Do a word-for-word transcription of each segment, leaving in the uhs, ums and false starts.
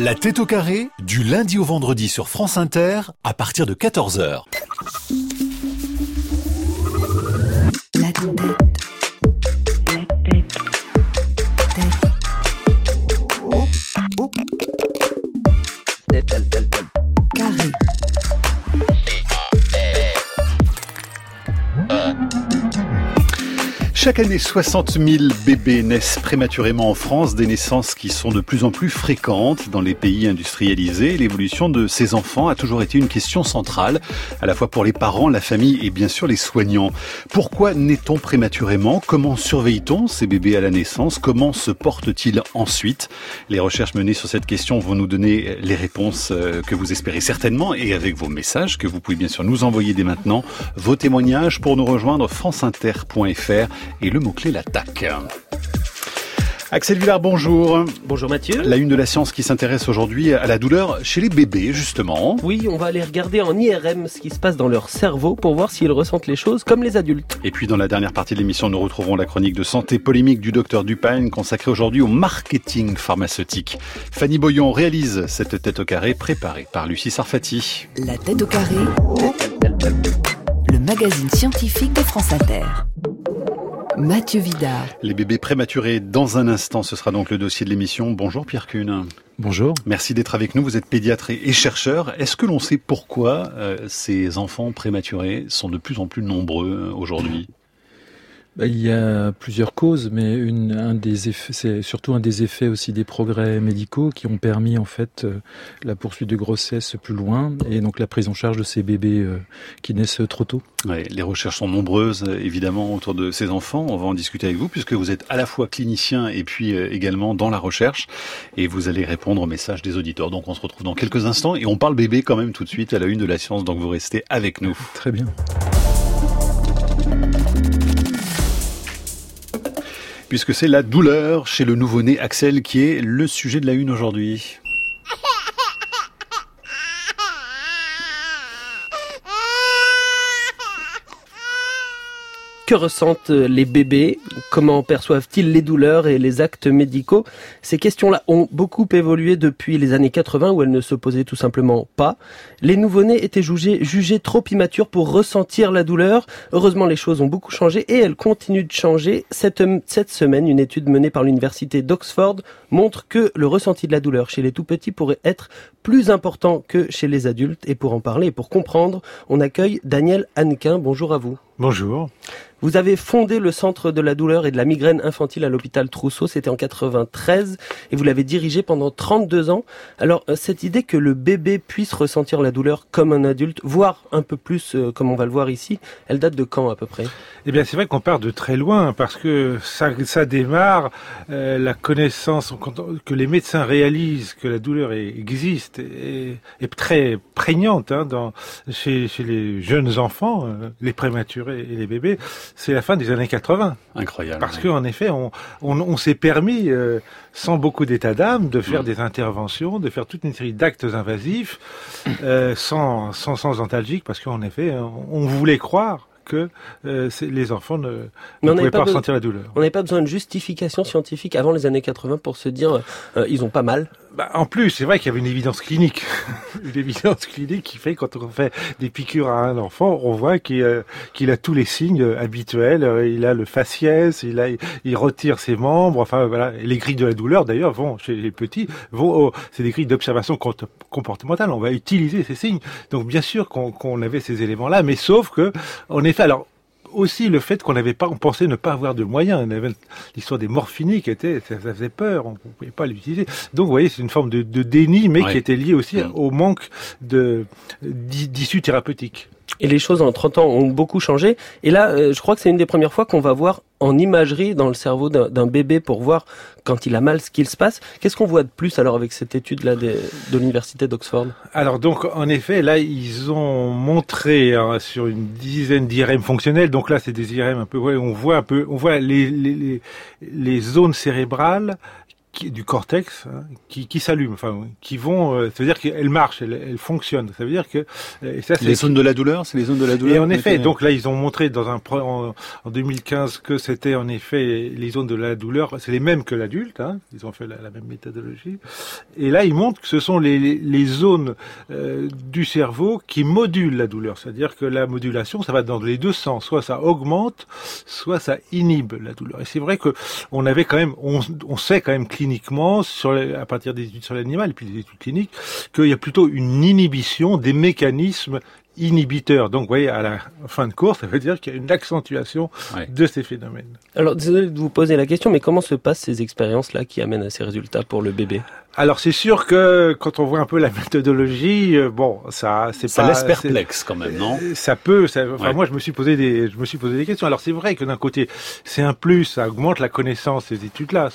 La tête au carré, du lundi au vendredi sur France Inter, à partir de quatorze heures. La tête. Tête. Tête. Carré. Chaque année, soixante mille bébés naissent prématurément en France, des naissances qui sont de plus en plus fréquentes dans les pays industrialisés. L'évolution de ces enfants a toujours été une question centrale, à la fois pour les parents, la famille et bien sûr les soignants. Pourquoi naît-on prématurément ? Comment surveille-t-on ces bébés à la naissance ? Comment se portent-ils ensuite ? Les recherches menées sur cette question vont nous donner les réponses que vous espérez certainement, et avec vos messages que vous pouvez bien sûr nous envoyer dès maintenant. Vos témoignages pour nous rejoindre, franceinter point f r. Et le mot-clé, l'attaque. Axel Villard, bonjour. Bonjour Mathieu. La une de la science qui s'intéresse aujourd'hui à la douleur chez les bébés, justement. Oui, on va aller regarder en I R M ce qui se passe dans leur cerveau pour voir s'ils ressentent les choses comme les adultes. Et puis dans la dernière partie de l'émission, nous retrouverons la chronique de santé polémique du docteur Dupagne, consacrée aujourd'hui au marketing pharmaceutique. Fanny Boyon réalise cette tête au carré préparée par Lucie Sarfati. La tête au carré, le magazine scientifique de France Inter. Mathieu Vidard. Les bébés prématurés dans un instant, ce sera donc le dossier de l'émission. Bonjour Pierre Kuhn. Bonjour. Merci d'être avec nous, vous êtes pédiatre et chercheur. Est-ce que l'on sait pourquoi euh, ces enfants prématurés sont de plus en plus nombreux euh, aujourd'hui ? Il y a plusieurs causes, mais une, un des effets, c'est surtout un des effets aussi des progrès médicaux qui ont permis en fait euh, la poursuite de grossesse plus loin et donc la prise en charge de ces bébés euh, qui naissent trop tôt. Ouais, les recherches sont nombreuses évidemment autour de ces enfants. On va en discuter avec vous puisque vous êtes à la fois clinicien et puis euh, également dans la recherche et vous allez répondre aux messages des auditeurs. Donc on se retrouve dans quelques instants et on parle bébé quand même tout de suite à la une de la science. Donc vous restez avec nous. Très bien. Puisque c'est la douleur chez le nouveau-né Axel qui est le sujet de la une aujourd'hui. Que ressentent les bébés ? Comment perçoivent-ils les douleurs et les actes médicaux ? Ces questions-là ont beaucoup évolué depuis les années quatre-vingts où elles ne se posaient tout simplement pas. Les nouveau-nés étaient jugés, jugés trop immatures pour ressentir la douleur. Heureusement, les choses ont beaucoup changé et elles continuent de changer. Cette, cette semaine, une étude menée par l'université d'Oxford montre que le ressenti de la douleur chez les tout-petits pourrait être plus important que chez les adultes. Et pour en parler et pour comprendre, on accueille Daniel Hannequin. Bonjour à vous. Bonjour. Vous avez fondé le Centre de la douleur et de la migraine infantile à l'hôpital Trousseau, c'était en quatre-vingt-treize, et vous l'avez dirigé pendant trente-deux ans. Alors, cette idée que le bébé puisse ressentir la douleur comme un adulte, voire un peu plus, euh, comme on va le voir ici, elle date de quand à peu près ? Eh bien, c'est vrai qu'on part de très loin, parce que ça, ça démarre, euh, la connaissance, que les médecins réalisent que la douleur est, existe, est, est très prégnante hein, dans, chez, chez les jeunes enfants, euh, les prématurés et les bébés. C'est la fin des années quatre-vingts. Incroyable. Parce oui. qu'en effet, on, on, on s'est permis, euh, sans beaucoup d'état d'âme, de faire mmh. des interventions, de faire toute une série d'actes invasifs, euh, sans, sans, sans antalgique, parce qu'en effet, on, on voulait croire que euh, les enfants ne, ne pouvaient pas, pas ressentir la douleur. On n'avait pas besoin de justification scientifique avant les années quatre-vingts pour se dire euh, ils ont pas mal. Bah, en plus, c'est vrai qu'il y avait une évidence clinique. Une évidence clinique qui fait que quand on fait des piqûres à un enfant, on voit qu'il, euh, qu'il a tous les signes habituels. Il a le faciès, il, a, il retire ses membres. Enfin, voilà. Et les grilles de la douleur, d'ailleurs, vont, chez les petits, vont, oh, c'est des grilles d'observation comportementale. On va utiliser ces signes. Donc, bien sûr qu'on, qu'on avait ces éléments-là, mais sauf que, en effet, alors, aussi le fait qu'on n'avait pas, on pensait ne pas avoir de moyens. On avait l'histoire des morphiniques était, ça, ça faisait peur, on ne pouvait pas l'utiliser. Donc, vous voyez, c'est une forme de, de déni, mais ouais. qui était liée aussi mmh. au manque de, d'issues thérapeutiques. Et les choses en trente ans ont beaucoup changé. Et là, euh, je crois que c'est une des premières fois qu'on va voir en imagerie dans le cerveau d'un, d'un bébé pour voir quand il a mal ce qu'il se passe. Qu'est-ce qu'on voit de plus alors avec cette étude-là de, de l'université d'Oxford ? Alors donc, en effet, là, ils ont montré hein, sur une dizaine d'I R M fonctionnels. Donc là, c'est des I R M un peu, ouais, on voit un peu, on voit les, les, les, les zones cérébrales qui, du cortex hein, qui, qui s'allument, enfin qui vont, euh, ça veut dire qu'elles marchent, elles, elles fonctionnent. Ça veut dire que et ça, c'est les zones de la douleur, c'est les zones de la douleur. Et en effet, donc là ils ont montré dans un en, en deux mille quinze que c'était en effet les zones de la douleur, c'est les mêmes que l'adulte. Hein, ils ont fait la, la même méthodologie. Et là ils montrent que ce sont les, les, les zones euh, du cerveau qui modulent la douleur. C'est-à-dire que la modulation, ça va dans les deux sens. Soit ça augmente, soit ça inhibe la douleur. Et c'est vrai que on avait quand même, on, on sait quand même cliniquement, sur les, à partir des études sur l'animal et puis des études cliniques, qu'il y a plutôt une inhibition des mécanismes inhibiteurs. Donc, vous voyez, à la fin de course, ça veut dire qu'il y a une accentuation ouais. de ces phénomènes. Alors, désolé de vous poser la question, mais comment se passent ces expériences-là qui amènent à ces résultats pour le bébé ? Alors c'est sûr que quand on voit un peu la méthodologie, euh, bon, ça, c'est ça pas. Ça laisse perplexe quand même, non ? Ça peut. Ça, enfin, ouais. moi, je me suis posé des, je me suis posé des questions. Alors c'est vrai que d'un côté, c'est un plus, ça augmente la connaissance ces études-là.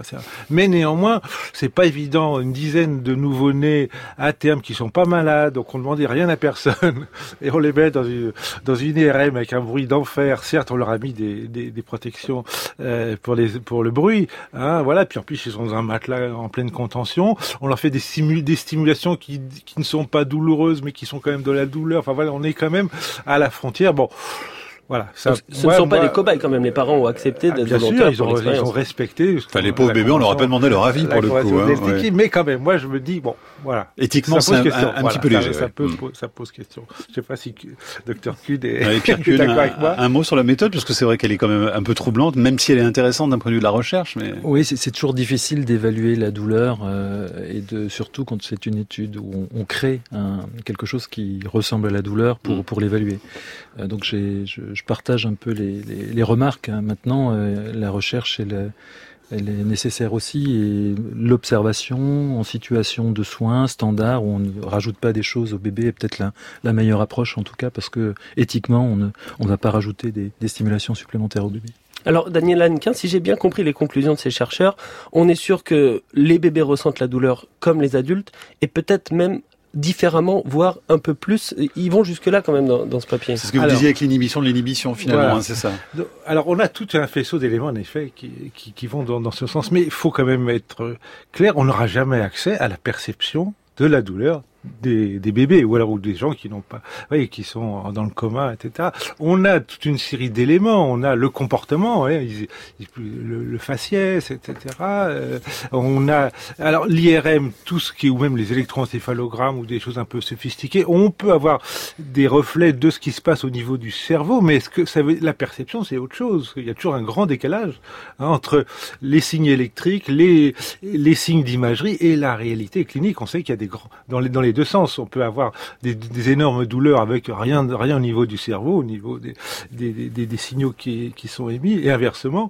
Mais néanmoins, c'est pas évident. Une dizaine de nouveau-nés à terme qui sont pas malades, donc on ne demandait rien à personne, et on les met dans une dans une I R M avec un bruit d'enfer. Certes, on leur a mis des des, des protections euh, pour les pour le bruit, hein, voilà. Puis en plus, ils sont dans un matelas en pleine contention. On leur fait des, simu- des stimulations qui, qui ne sont pas douloureuses, mais qui sont quand même de la douleur. Enfin voilà, on est quand même à la frontière. Bon, voilà. Ça, Donc, ce moi, ne sont pas moi, des cobayes quand même. Les parents ont accepté d'être bien volontaires sûr, pour ils ont, ils ont respecté. Enfin, les pauvres bébés, on leur a pas demandé leur avis pour le coup. Hein, ouais. Mais quand même, moi, je me dis, bon, voilà. Éthiquement, c'est un, un, un voilà, petit peu ça, léger. Ça, ouais. peut, mmh. ça pose question. Je sais pas si docteur Kuhn est, ouais, Pierre Kuhn, d'accord avec moi. Un, un mot sur la méthode, parce que c'est vrai qu'elle est quand même un peu troublante, même si elle est intéressante d'un point de vue de la recherche. Mais oui, c'est, c'est toujours difficile d'évaluer la douleur euh, et de surtout quand c'est une étude où on, on crée un, quelque chose qui ressemble à la douleur pour mmh. pour l'évaluer. Euh, donc j'ai, je, je partage un peu les, les, les remarques. Hein. Maintenant, euh, la recherche elle, elle est nécessaire aussi et l'observation en situation de soins standard où on ne rajoute pas des choses au bébé est peut-être la, la meilleure approche en tout cas parce que éthiquement on ne on ne va pas rajouter des, des stimulations supplémentaires au bébé. Alors, Daniel Hannequin, si j'ai bien compris les conclusions de ces chercheurs, on est sûr que les bébés ressentent la douleur comme les adultes et peut-être même différemment, voire un peu plus. Ils vont jusque-là quand même dans, dans ce papier. C'est ce que vous alors, disiez avec l'inhibition de l'inhibition finalement, voilà. hein, c'est ça. Alors on a tout un faisceau d'éléments en effet qui, qui, qui vont dans, dans ce sens, mais il faut quand même être clair, on n'aura jamais accès à la perception de la douleur des, des bébés ou alors ou des gens qui n'ont pas, oui, qui sont dans le coma, et cetera. On a toute une série d'éléments. On a le comportement, ouais, ils, ils, le, le faciès, et cetera. Euh, on a alors l'I R M, tout ce qui est ou même les électroencéphalogrammes ou des choses un peu sophistiquées. On peut avoir des reflets de ce qui se passe au niveau du cerveau, mais est-ce que ça veut, la perception, c'est autre chose. Il y a toujours un grand décalage hein, entre les signes électriques, les les signes d'imagerie et la réalité clinique. On sait qu'il y a des grands dans les dans les deux sens. On peut avoir des, des énormes douleurs avec rien, rien au niveau du cerveau, au niveau des, des, des, des signaux qui, qui sont émis, et inversement,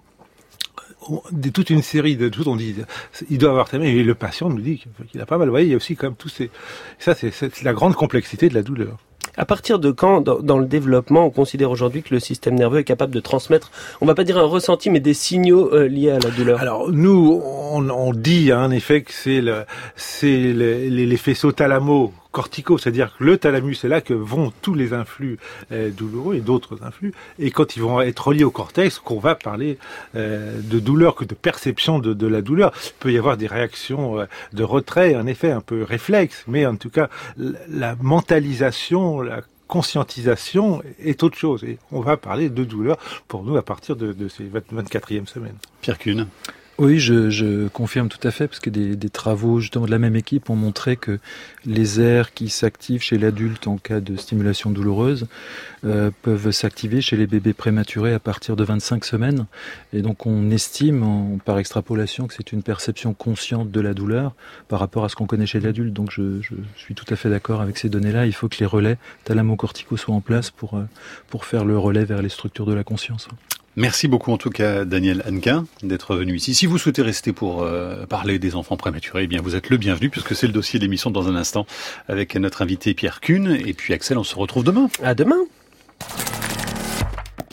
on, des, toute une série de choses, on dit, il doit avoir tellement, et le patient nous dit qu'il a pas mal. Vous voyez, il y a aussi quand même tous ces, ça c'est, c'est la grande complexité de la douleur. À partir de quand, dans, dans le développement, on considère aujourd'hui que le système nerveux est capable de transmettre, on va pas dire un ressenti, mais des signaux euh, liés à la douleur? Alors nous, on, on dit hein, en effet que c'est le, c'est le, les, les faisceaux thalamo corticaux, c'est-à-dire que le thalamus, c'est là que vont tous les influx euh, douloureux et d'autres influx, et quand ils vont être reliés au cortex, qu'on va parler euh, de douleur, que de perception de, de la douleur. Il peut y avoir des réactions euh, de retrait, en effet, un peu réflexes, mais en tout cas, la, la mentalisation, la conscientisation est autre chose, et on va parler de douleur pour nous à partir de, de ces vingt-quatrième semaines. Pierre Kuhn. Oui, je, je confirme tout à fait, parce que des, des travaux justement de la même équipe ont montré que les aires qui s'activent chez l'adulte en cas de stimulation douloureuse euh, peuvent s'activer chez les bébés prématurés à partir de vingt-cinq semaines. Et donc on estime en, par extrapolation que c'est une perception consciente de la douleur par rapport à ce qu'on connaît chez l'adulte. Donc je, je suis tout à fait d'accord avec ces données-là. Il faut que les relais thalamocorticaux soient en place pour, pour faire le relais vers les structures de la conscience. Merci beaucoup en tout cas Daniel Hannequin d'être venu ici. Si vous souhaitez rester pour euh, parler des enfants prématurés, eh bien vous êtes le bienvenu puisque c'est le dossier de l'émission dans un instant avec notre invité Pierre Kuhn et puis Axel, on se retrouve demain. À demain.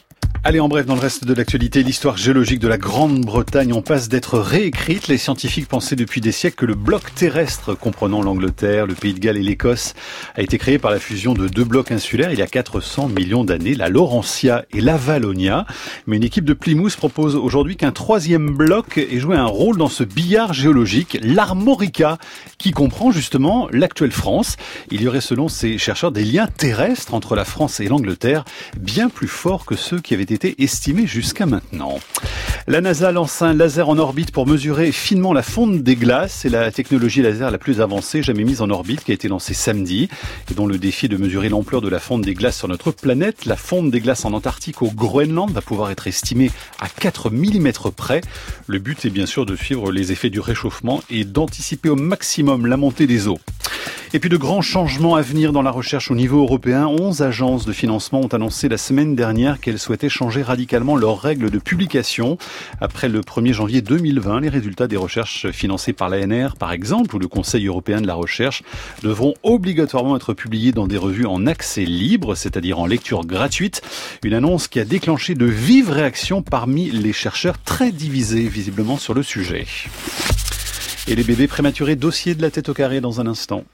Allez, en bref, dans le reste de l'actualité, l'histoire géologique de la Grande-Bretagne en passe d'être réécrite. Les scientifiques pensaient depuis des siècles que le bloc terrestre comprenant l'Angleterre, le Pays de Galles et l'Écosse a été créé par la fusion de deux blocs insulaires il y a quatre cents millions d'années, la Laurentia et la Vallonia. Mais une équipe de Plymouth propose aujourd'hui qu'un troisième bloc ait joué un rôle dans ce billard géologique, l'Armorica, qui comprend justement l'actuelle France. Il y aurait, selon ces chercheurs, des liens terrestres entre la France et l'Angleterre, bien plus forts que ceux qui avaient été été estimé jusqu'à maintenant. La NASA lance un laser en orbite pour mesurer finement la fonte des glaces. C'est la technologie laser la plus avancée jamais mise en orbite qui a été lancée samedi et dont le défi est de mesurer l'ampleur de la fonte des glaces sur notre planète. La fonte des glaces en Antarctique au Groenland va pouvoir être estimée à quatre millimètres près. Le but est bien sûr de suivre les effets du réchauffement et d'anticiper au maximum la montée des eaux. Et puis de grands changements à venir dans la recherche au niveau européen. onze agences de financement ont annoncé la semaine dernière qu'elles souhaitaient changer radicalement leurs règles de publication. Après le premier janvier deux mille vingt, les résultats des recherches financées par l'A N R, par exemple, ou le Conseil européen de la recherche, devront obligatoirement être publiés dans des revues en accès libre, c'est-à-dire en lecture gratuite. Une annonce qui a déclenché de vives réactions parmi les chercheurs très divisés, visiblement, sur le sujet. Et les bébés prématurés, dossier de la tête au carré dans un instant.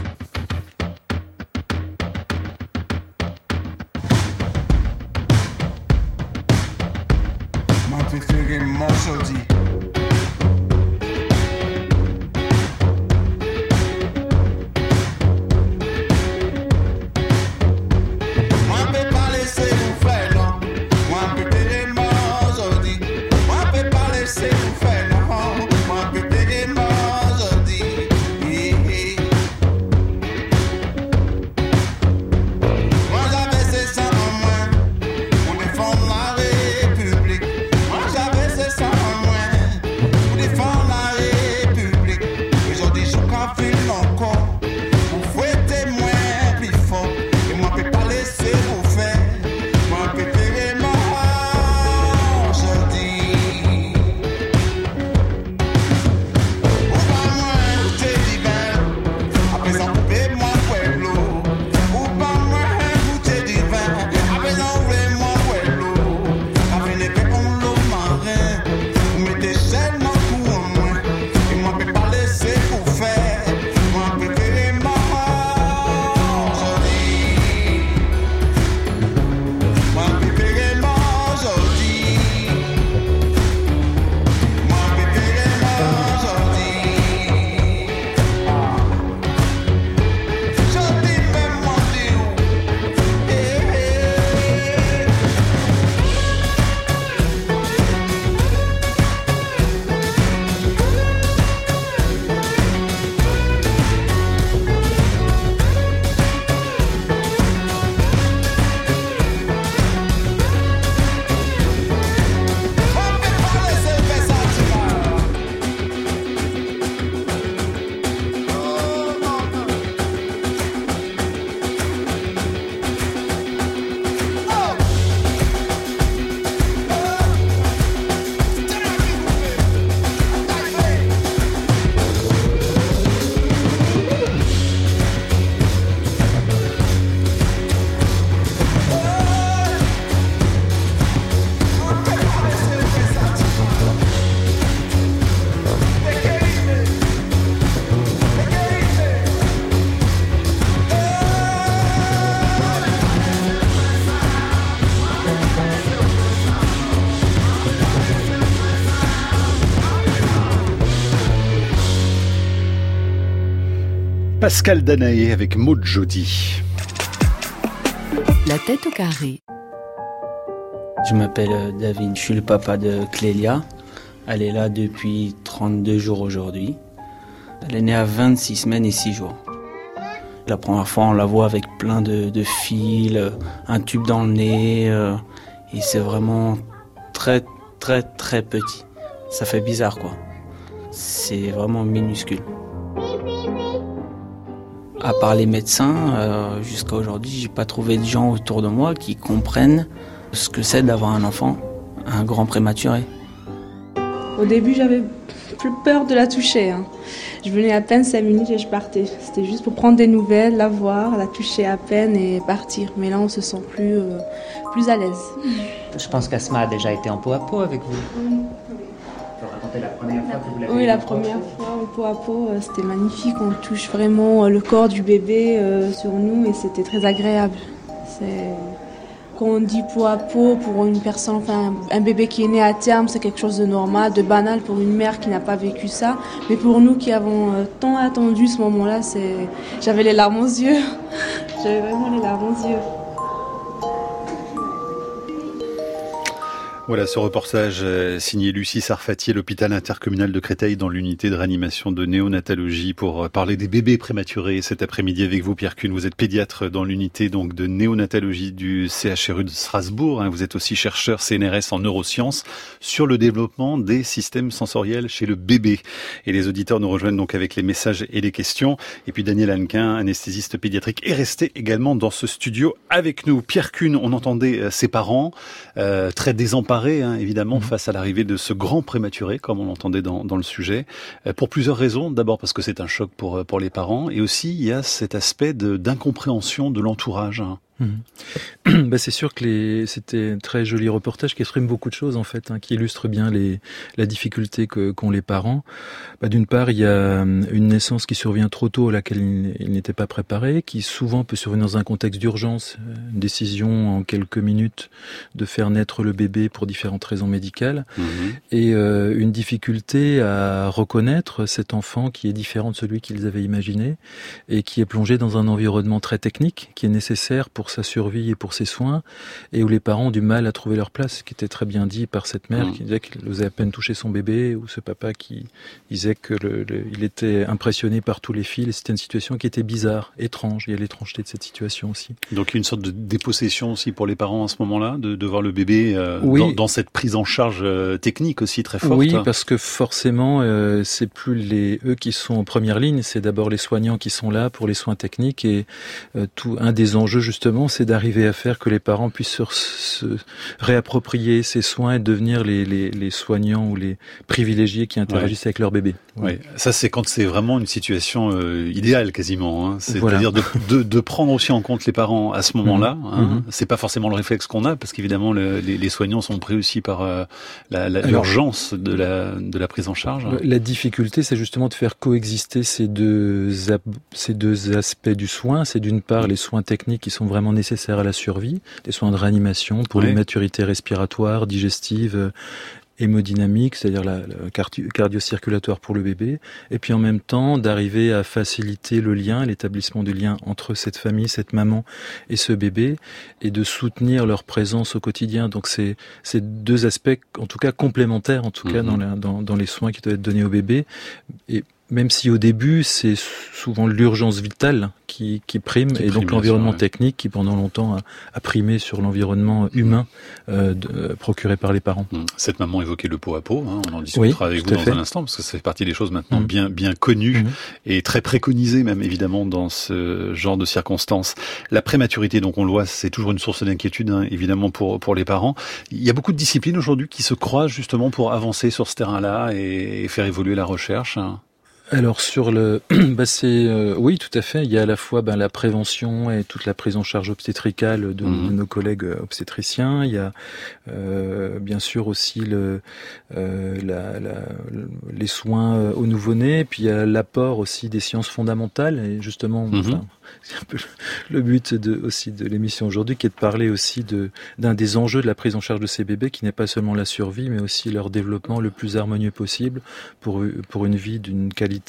Pascal Danaé avec Maud Jody. La tête au carré. Je m'appelle David, je suis le papa de Clélia. Elle est là depuis trente-deux jours aujourd'hui. Elle est née à vingt-six semaines et six jours. La première fois, on la voit avec plein de, de fils, un tube dans le nez. Euh, et c'est vraiment très, très, très petit. Ça fait bizarre, quoi. C'est vraiment minuscule. À part les médecins, euh, jusqu'à aujourd'hui, j'ai pas trouvé de gens autour de moi qui comprennent ce que c'est d'avoir un enfant, un grand prématuré. Au début, j'avais plus peur de la toucher. Hein. Je venais à peine cinq minutes et je partais. C'était juste pour prendre des nouvelles, la voir, la toucher à peine et partir. Mais là, on se sent plus, euh, plus à l'aise. Je pense qu'Asma a déjà été en peau à peau avec vous. Oui. Tu peux raconter la première fois que vous l'avez Oui, la première fois en peau à peau, euh, c'était magnifique. On touche vraiment euh, le corps du bébé euh, sur nous et c'était très agréable. C'est... Quand on dit peau à peau pour une personne, enfin un bébé qui est né à terme, c'est quelque chose de normal, de banal pour une mère qui n'a pas vécu ça. Mais pour nous qui avons euh, tant attendu ce moment-là, c'est... j'avais les larmes aux yeux. J'avais vraiment les larmes aux yeux. Voilà ce reportage signé Lucie Sarfati à l'hôpital intercommunal de Créteil dans l'unité de réanimation de néonatologie pour parler des bébés prématurés cet après-midi avec vous, Pierre Kuhn. Vous êtes pédiatre dans l'unité donc de néonatologie du C H R U de Strasbourg. Vous êtes aussi chercheur C N R S en neurosciences sur le développement des systèmes sensoriels chez le bébé. Et les auditeurs nous rejoignent donc avec les messages et les questions. Et puis Daniel Hannequin, anesthésiste pédiatrique, est resté également dans ce studio avec nous. Pierre Kuhn, on entendait ses parents euh, très désemparés Hein, évidemment, mmh. face à l'arrivée de ce grand prématuré, comme on l'entendait dans, dans le sujet, euh, pour plusieurs raisons. D'abord parce que c'est un choc pour, pour les parents, et aussi il y a cet aspect de, d'incompréhension de l'entourage. Hein. Mmh. Bah c'est sûr que les... c'était un très joli reportage qui exprime beaucoup de choses en fait, hein, qui illustre bien les... la difficulté que... qu'ont les parents. Bah, d'une part, il y a une naissance qui survient trop tôt à laquelle ils n'étaient pas préparés, qui souvent peut survenir dans un contexte d'urgence, une décision en quelques minutes de faire naître le bébé pour différentes raisons médicales, mmh. et euh, une difficulté à reconnaître cet enfant qui est différent de celui qu'ils avaient imaginé et qui est plongé dans un environnement très technique qui est nécessaire pour sa survie et pour ses soins, et où les parents ont du mal à trouver leur place, ce qui était très bien dit par cette mère mmh. qui disait qu'elle osait à peine toucher son bébé, ou ce papa qui disait que le, le, il était impressionné par tous les fils, et c'était une situation qui était bizarre, étrange. Il y a l'étrangeté de cette situation aussi. Donc une sorte de dépossession aussi pour les parents à ce moment-là, de, de voir le bébé euh, oui. dans, dans cette prise en charge euh, technique aussi très forte. Oui, parce que forcément, euh, c'est plus les eux qui sont en première ligne, c'est d'abord les soignants qui sont là pour les soins techniques, et euh, tout un des enjeux justement, c'est d'arriver à faire que les parents puissent se, se réapproprier ces soins et devenir les, les, les soignants ou les privilégiés qui interagissent ouais. avec leur bébé. Ouais. Ouais. Ça, c'est quand c'est vraiment une situation euh, idéale quasiment. Hein. C'est-à-dire voilà. de, de, de prendre aussi en compte les parents à ce moment-là. Mmh. Hein. Mmh. C'est pas forcément le réflexe qu'on a, parce qu'évidemment le, les, les soignants sont pris aussi par euh, la, la, Alors, l'urgence de la, de la prise en charge. La difficulté, c'est justement de faire coexister ces deux, ces deux aspects du soin. C'est d'une part les soins techniques qui sont vraiment nécessaires à la survie, des soins de réanimation pour oui. les maturités respiratoires, digestives, hémodynamique, c'est-à-dire la, la cardio-circulatoire pour le bébé, et puis en même temps d'arriver à faciliter le lien, l'établissement du lien entre cette famille, cette maman et ce bébé, et de soutenir leur présence au quotidien. Donc c'est c'est deux aspects, en tout cas complémentaires, en tout mmh. cas dans, la, dans, dans les soins qui doivent être donnés au bébé. Et même si au début, c'est souvent l'urgence vitale qui, qui prime, qui et prime donc l'environnement sûr, ouais. technique qui pendant longtemps a, a primé sur l'environnement humain euh, de, euh, procuré par les parents. Cette maman évoquait le pot à pot, hein, on en discutera oui, avec vous dans fait. un instant, parce que ça fait partie des choses maintenant mmh. bien, bien connues mmh. et très préconisées même évidemment dans ce genre de circonstances. La prématurité, donc on le voit, c'est toujours une source d'inquiétude hein, évidemment pour, pour les parents. Il y a beaucoup de disciplines aujourd'hui qui se croisent justement pour avancer sur ce terrain-là et, et faire évoluer la recherche. Hein. Alors sur le, bah c'est euh, oui tout à fait. Il y a à la fois ben, la prévention et toute la prise en charge obstétricale de, mmh. de nos collègues obstétriciens. Il y a euh, bien sûr aussi le, euh, la, la, les soins aux nouveau-nés. Puis il y a l'apport aussi des sciences fondamentales. Et justement, mmh. enfin, c'est un peu le but de, aussi de l'émission aujourd'hui, qui est de parler aussi de d'un des enjeux de la prise en charge de ces bébés, qui n'est pas seulement la survie, mais aussi leur développement le plus harmonieux possible pour pour une vie d'une qualité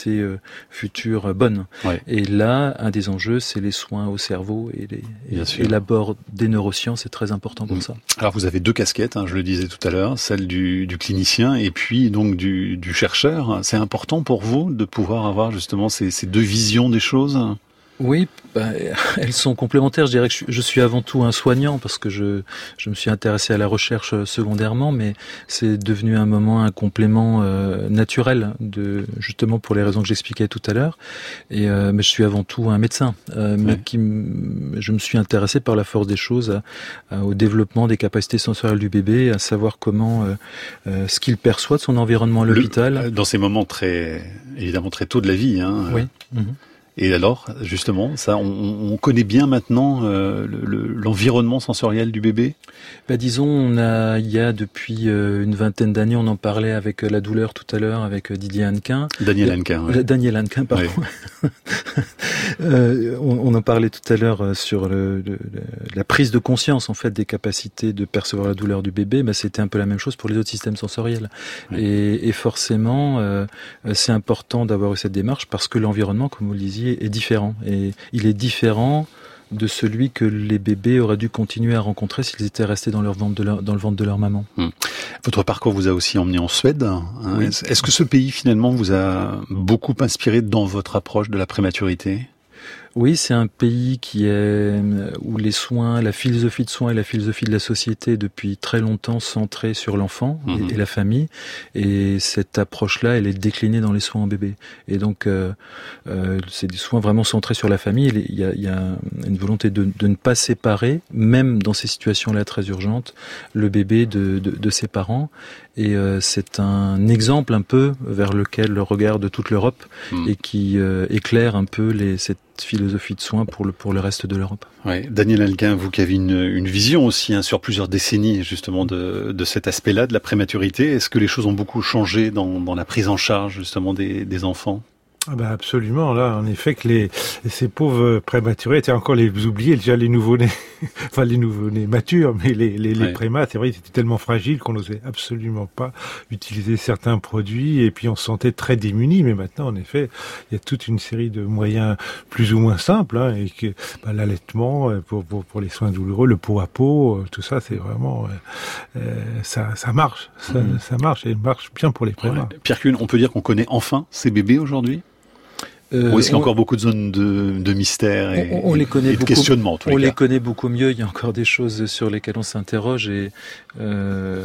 future bonne. Ouais. Et là, un des enjeux, c'est les soins au cerveau et, les, et, et l'abord des neurosciences est très important pour mmh. ça. Alors vous avez deux casquettes, hein, je le disais tout à l'heure, celle du, du clinicien et puis donc du, du chercheur. C'est important pour vous de pouvoir avoir justement ces, ces deux visions des choses ? Oui, bah, elles sont complémentaires. Je dirais que je, je suis avant tout un soignant parce que je, je me suis intéressé à la recherche secondairement, mais c'est devenu un moment un complément euh, naturel, de, justement pour les raisons que j'expliquais tout à l'heure. Et euh, mais je suis avant tout un médecin, euh, mais ouais. qui, je me suis intéressé par la force des choses à, à, au développement des capacités sensorielles du bébé, à savoir comment euh, euh, ce qu'il perçoit de son environnement à l'hôpital. Le, dans ces moments très, évidemment très tôt de la vie. Hein, oui. Euh... Mmh. Et alors, justement, ça, on, on connaît bien maintenant euh, le, l'environnement sensoriel du bébé. Bah, disons, on a, il y a depuis euh, une vingtaine d'années, on en parlait avec euh, la douleur tout à l'heure, avec euh, Didier Hannequin. Daniel Hannequin. Ouais. Daniel Hannequin, pardon. Ouais. euh, on, on en parlait tout à l'heure euh, sur le, le, le, la prise de conscience en fait des capacités de percevoir la douleur du bébé. Bah, c'était un peu la même chose pour les autres systèmes sensoriels. Ouais. Et, et forcément, euh, c'est important d'avoir eu cette démarche parce que l'environnement, comme vous le disiez, est différent. Et il est différent de celui que les bébés auraient dû continuer à rencontrer s'ils étaient restés dans, leur ventre de leur, dans le ventre de leur maman. Hum. Votre parcours vous a aussi emmené en Suède. Hein. Oui. Est-ce que ce pays, finalement, vous a beaucoup inspiré dans votre approche de la prématurité ? Oui, c'est un pays qui est où les soins, la philosophie de soins et la philosophie de la société depuis très longtemps centrée sur l'enfant mmh. et, et la famille. Et cette approche-là, elle est déclinée dans les soins en bébé. Et donc, euh, euh, c'est des soins vraiment centrés sur la famille. Il y a, il y a une volonté de, de ne pas séparer, même dans ces situations-là très urgentes, le bébé de, de, de ses parents. Et euh, c'est un exemple un peu vers lequel regarde toute l'Europe mmh. et qui euh, éclaire un peu les, cette philosophie de soins pour le, pour le reste de l'Europe. Ouais. Daniel Hannequin, vous qui avez une, une vision aussi hein, sur plusieurs décennies justement de, de cet aspect-là, de la prématurité, est-ce que les choses ont beaucoup changé dans, dans la prise en charge justement des, des enfants ? Ah bah absolument, là, en effet, que les, ces pauvres prématurés étaient encore les oubliés, déjà les nouveau-nés, enfin les nouveau-nés matures, mais les, les, les ouais. prémas, c'est vrai, c'était tellement fragile qu'on n'osait absolument pas utiliser certains produits, et puis on se sentait très démunis, mais maintenant, en effet, il y a toute une série de moyens plus ou moins simples, hein, et que bah, l'allaitement, pour, pour, pour les soins douloureux, le pot à pot, tout ça, c'est vraiment, euh, ça, ça marche, ça, mmh. ça marche, et marche bien pour les prémas. Ouais. Pierre Kuhn, on peut dire qu'on connaît enfin ces bébés aujourd'hui ? Euh, Ou est-ce qu'il y a on, encore beaucoup de zones de, de mystère et, on, on les connaît et de beaucoup, questionnement en tous les On cas. les connaît beaucoup mieux. Il y a encore des choses sur lesquelles on s'interroge et euh,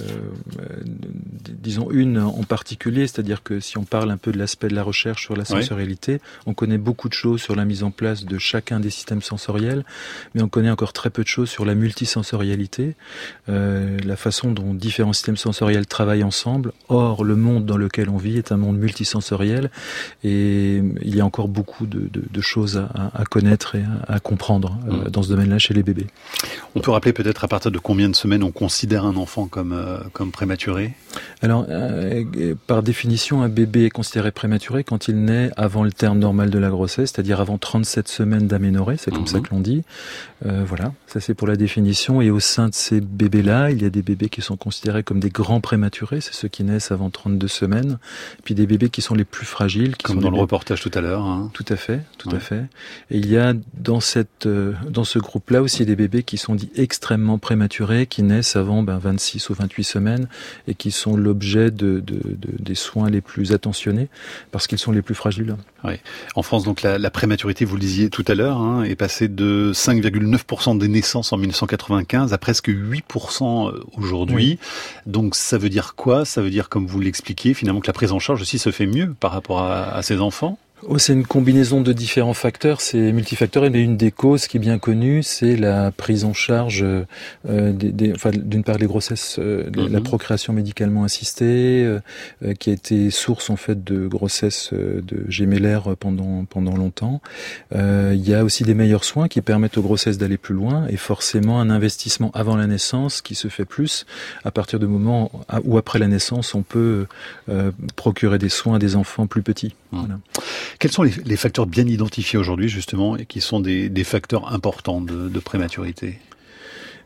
disons une en particulier, c'est-à-dire que si on parle un peu de l'aspect de la recherche sur la sensorialité, ouais. on connaît beaucoup de choses sur la mise en place de chacun des systèmes sensoriels, mais on connaît encore très peu de choses sur la multisensorialité, euh, la façon dont différents systèmes sensoriels travaillent ensemble. Or, le monde dans lequel on vit est un monde multisensoriel et il y a encore beaucoup de, de, de choses à, à connaître et à, à comprendre euh, dans ce domaine-là chez les bébés. On peut rappeler peut-être à partir de combien de semaines on considère un enfant comme, euh, comme prématuré ? Alors, euh, par définition, un bébé est considéré prématuré quand il naît avant le terme normal de la grossesse, c'est-à-dire avant trente-sept semaines d'aménorrhée, c'est comme mmh. ça que l'on dit. Euh, voilà, ça c'est pour la définition. Et au sein de ces bébés-là, il y a des bébés qui sont considérés comme des grands prématurés, c'est ceux qui naissent avant trente-deux semaines, puis des bébés qui sont les plus fragiles. Qui comme sont dans le bébés... reportage tout à l'heure. Hein. Tout à fait, tout ouais. à fait. Et il y a dans cette, euh, dans ce groupe-là aussi des bébés qui sont dits extrêmement prématurés, qui naissent avant ben, vingt-six ou vingt-huit semaines et qui sont l'objet de, de, de, des soins les plus attentionnés parce qu'ils sont les plus fragiles. Oui. En France, donc la, la prématurité, vous le disiez tout à l'heure, hein, est passée de cinq virgule neuf pour cent des naissances en mille neuf cent quatre-vingt-quinze à presque huit pour cent aujourd'hui. Oui. Donc ça veut dire quoi ? Ça veut dire, comme vous l'expliquiez, finalement que la prise en charge aussi se fait mieux par rapport à, à ces enfants ? Oh, c'est une combinaison de différents facteurs, c'est multifactoriel, mais une des causes qui est bien connue, c'est la prise en charge euh, des, des, enfin, d'une part les grossesses, euh, mm-hmm. la procréation médicalement assistée, euh, qui a été source en fait de grossesses euh, de gémellaires pendant pendant longtemps. Euh, il y a aussi des meilleurs soins qui permettent aux grossesses d'aller plus loin, et forcément un investissement avant la naissance qui se fait plus à partir du moment où après la naissance on peut euh, procurer des soins à des enfants plus petits. Mm. Voilà. Quels sont les, les facteurs bien identifiés aujourd'hui, justement, et qui sont des, des facteurs importants de, de prématurité ?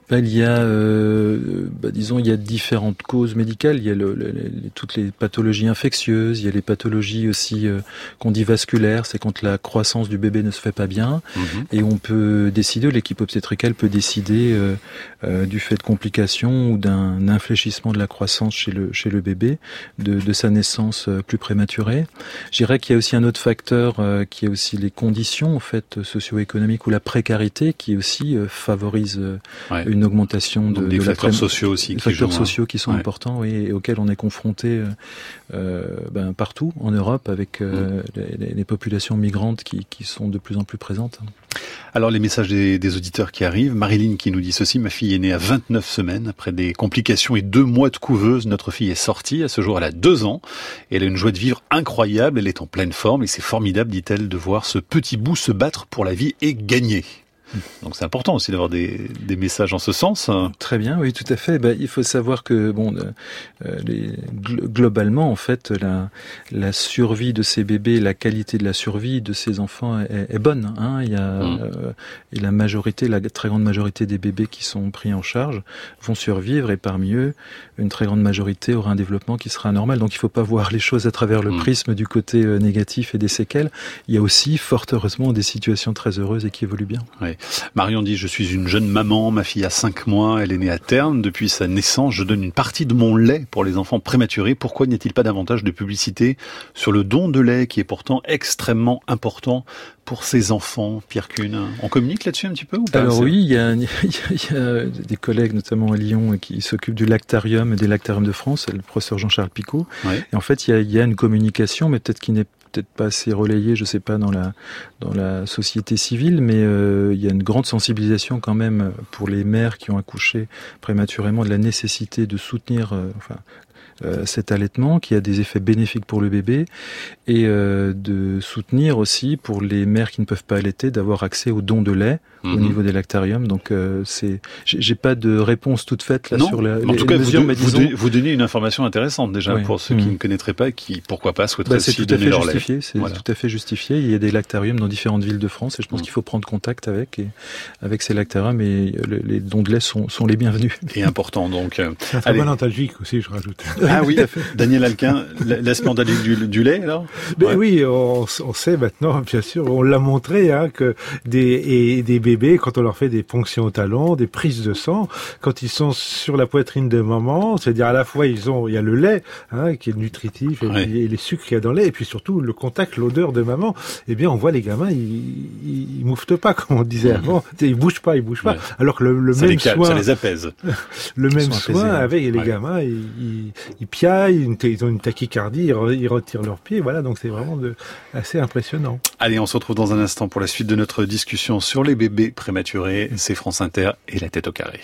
Ben, il y a, euh, ben, disons, il y a différentes causes médicales. Il y a le, le, les, toutes les pathologies infectieuses. Il y a les pathologies aussi euh, qu'on dit vasculaires. C'est quand la croissance du bébé ne se fait pas bien. Mmh. Et on peut décider, l'équipe obstétricale peut décider euh, euh, du fait de complications ou d'un infléchissement de la croissance chez le chez le bébé, de, de sa naissance euh, plus prématurée. Je dirais qu'il y a aussi un autre facteur euh, qui est aussi les conditions en fait socio-économiques ou la précarité qui aussi euh, favorise euh, ouais. une une augmentation de, des de facteurs la sociaux aussi, des facteurs jouent, sociaux qui sont ouais. importants, oui, et auxquels on est confronté euh, ben, partout en Europe avec euh, mmh. les, les populations migrantes qui, qui sont de plus en plus présentes. Alors les messages des, des auditeurs qui arrivent, Marilyn qui nous dit ceci: ma fille est née à vingt-neuf semaines après des complications et deux mois de couveuse. Notre fille est sortie, à ce jour elle a deux ans et elle a une joie de vivre incroyable. Elle est en pleine forme et c'est formidable, dit-elle, de voir ce petit bout se battre pour la vie et gagner. Donc c'est important aussi d'avoir des, des messages en ce sens. Très bien, oui, tout à fait. Ben, il faut savoir que bon, euh, les, globalement, en fait, la, la survie de ces bébés, la qualité de la survie de ces enfants est, est bonne. Hein. Il y a mmh. euh, et la majorité, la très grande majorité des bébés qui sont pris en charge vont survivre, et parmi eux, une très grande majorité aura un développement qui sera normal. Donc il ne faut pas voir les choses à travers le mmh. prisme du côté euh, négatif et des séquelles. Il y a aussi, fort heureusement, des situations très heureuses et qui évoluent bien. Oui. Marion dit: je suis une jeune maman, ma fille a cinq mois, elle est née à terme. Depuis sa naissance, je donne une partie de mon lait pour les enfants prématurés. Pourquoi n'y a-t-il pas davantage de publicité sur le don de lait qui est pourtant extrêmement important pour ces enfants? Pierre Kuhn, on communique là-dessus un petit peu ou pas? Alors oui, il y, a, il, y a, il y a des collègues, notamment à Lyon, qui s'occupent du lactarium et des lactariums de France, c'est le professeur Jean-Charles Picot. Ouais. Et en fait, il y, a, il y a une communication, mais peut-être qui n'est peut-être pas assez relayée, je sais pas, dans la dans la société civile, mais euh, il y a une grande sensibilisation quand même pour les mères qui ont accouché prématurément de la nécessité de soutenir, euh, enfin, Euh, cet allaitement qui a des effets bénéfiques pour le bébé, et euh, de soutenir aussi pour les mères qui ne peuvent pas allaiter d'avoir accès au don de lait mmh. au niveau des lactariums. Donc euh, c'est, j'ai, j'ai pas de réponse toute faite là non, sur la, en les, tout cas, les mesures, vous, mais vous, disons... vous donnez une information intéressante déjà oui. pour ceux mmh. qui ne connaîtraient pas, qui pourquoi pas souhaiteraient bah, aussi donner leur justifié, lait. C'est voilà. tout à fait justifié. Il y a des lactariums dans différentes villes de France et je pense mmh. qu'il faut prendre contact avec et avec ces lactariums, et les, les dons de lait sont, sont les bienvenus. Et important donc. C'est un très bon antalgique aussi, je rajoute. Ah oui, Daniel Alquin, l'aspect antalgique du, du lait alors. Ben ouais. Oui, on, on sait maintenant, bien sûr, on l'a montré, hein, que des, et des bébés, quand on leur fait des ponctions au talon, des prises de sang, quand ils sont sur la poitrine de maman, c'est-à-dire à la fois ils ont, il y a le lait, hein, qui est nutritif, et, ouais. et les sucres qu'il y a dans le lait, et puis surtout le contact, l'odeur de maman. Eh bien, on voit les gamins, ils, ils, ils mouftent pas, comme on disait avant, ils bougent pas, ils bougent pas. Ouais. Alors que le, le ça même les calme, soin, ça les apaise. Le même soin avec les ouais. gamins, ils, ils, ils piaillent, ils ont une tachycardie, ils retirent leurs pieds, voilà, donc c'est vraiment de, assez impressionnant. Allez, on se retrouve dans un instant pour la suite de notre discussion sur les bébés prématurés. C'est France Inter et la tête au carré.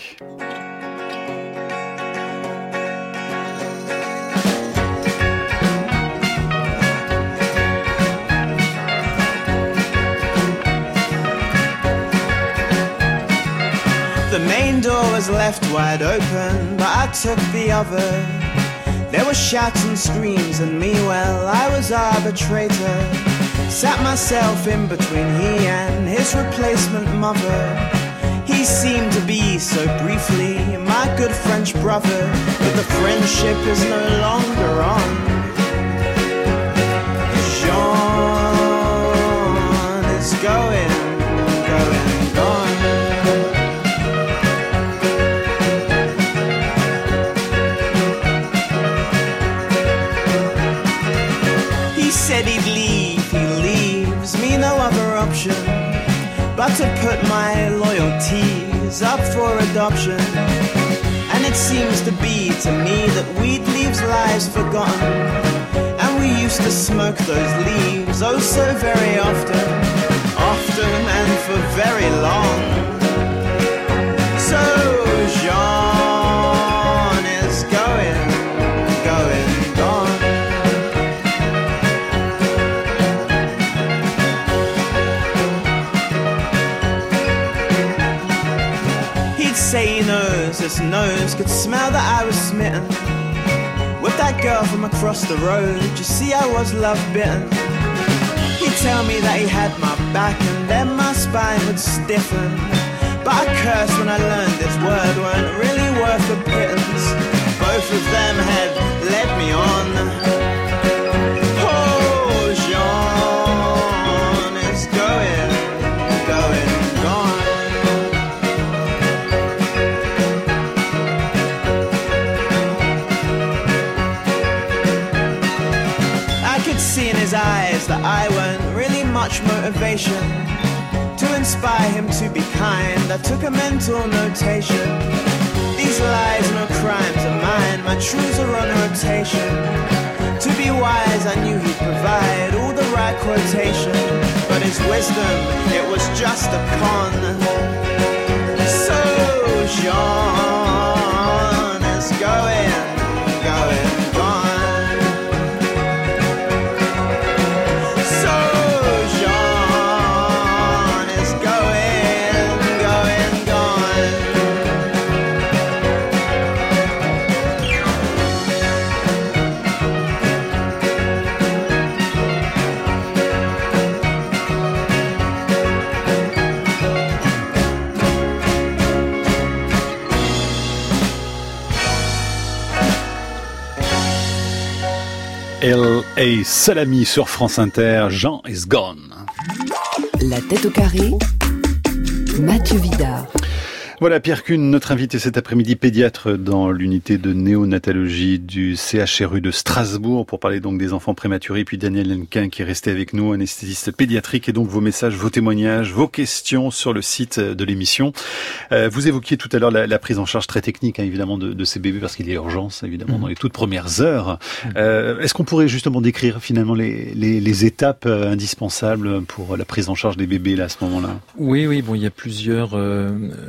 The main door was left wide open, but I took the other. There were shouts and screams and me, well, I was arbitrator. Sat myself in between he and his replacement mother. He seemed to be so briefly my good French brother, but the friendship is no longer on. Jean is going, going, gone. Said he'd leave, he leaves me no other option but to put my loyalties up for adoption. And it seems to be to me that weed leaves lives forgotten, and we used to smoke those leaves oh so very often, often and for very long. So Jean is going, going, gone. Say he knows, his nose could smell that I was smitten with that girl from across the road. You see I was love bitten. He'd tell me that he had my back and then my spine would stiffen, but I curse when I learned this word weren't really worth the pittance. Both of them had led me on. Oh, Jean is going, going, gone. I could see in his eyes that I weren't really much motivation to inspire him to be kind. I took a mental notation. These lies, no crimes are mine. My truths are on rotation. To be wise, I knew he'd provide all the right quotation. But his wisdom, it was just a con. So Jean is going, going, gone. So Jean is going, going, gone. L A Salami sur France Inter, Jean is gone. La tête au carré, Mathieu Vidard. Voilà Pierre Kuhn, notre invité cet après-midi, pédiatre dans l'unité de néonatologie du C H R U de Strasbourg, pour parler donc des enfants prématurés. Puis Daniel Hennequin qui est resté avec nous, anesthésiste pédiatrique, et donc vos messages, vos témoignages, vos questions sur le site de l'émission. Euh, vous évoquiez tout à l'heure la, la prise en charge très technique, hein, évidemment, de, de ces bébés, parce qu'il y a urgence, évidemment, mmh. dans les toutes premières heures. Euh, est-ce qu'on pourrait justement décrire finalement les, les, les étapes euh, indispensables pour la prise en charge des bébés là, à ce moment-là? Oui, oui, bon, il y a plusieurs euh,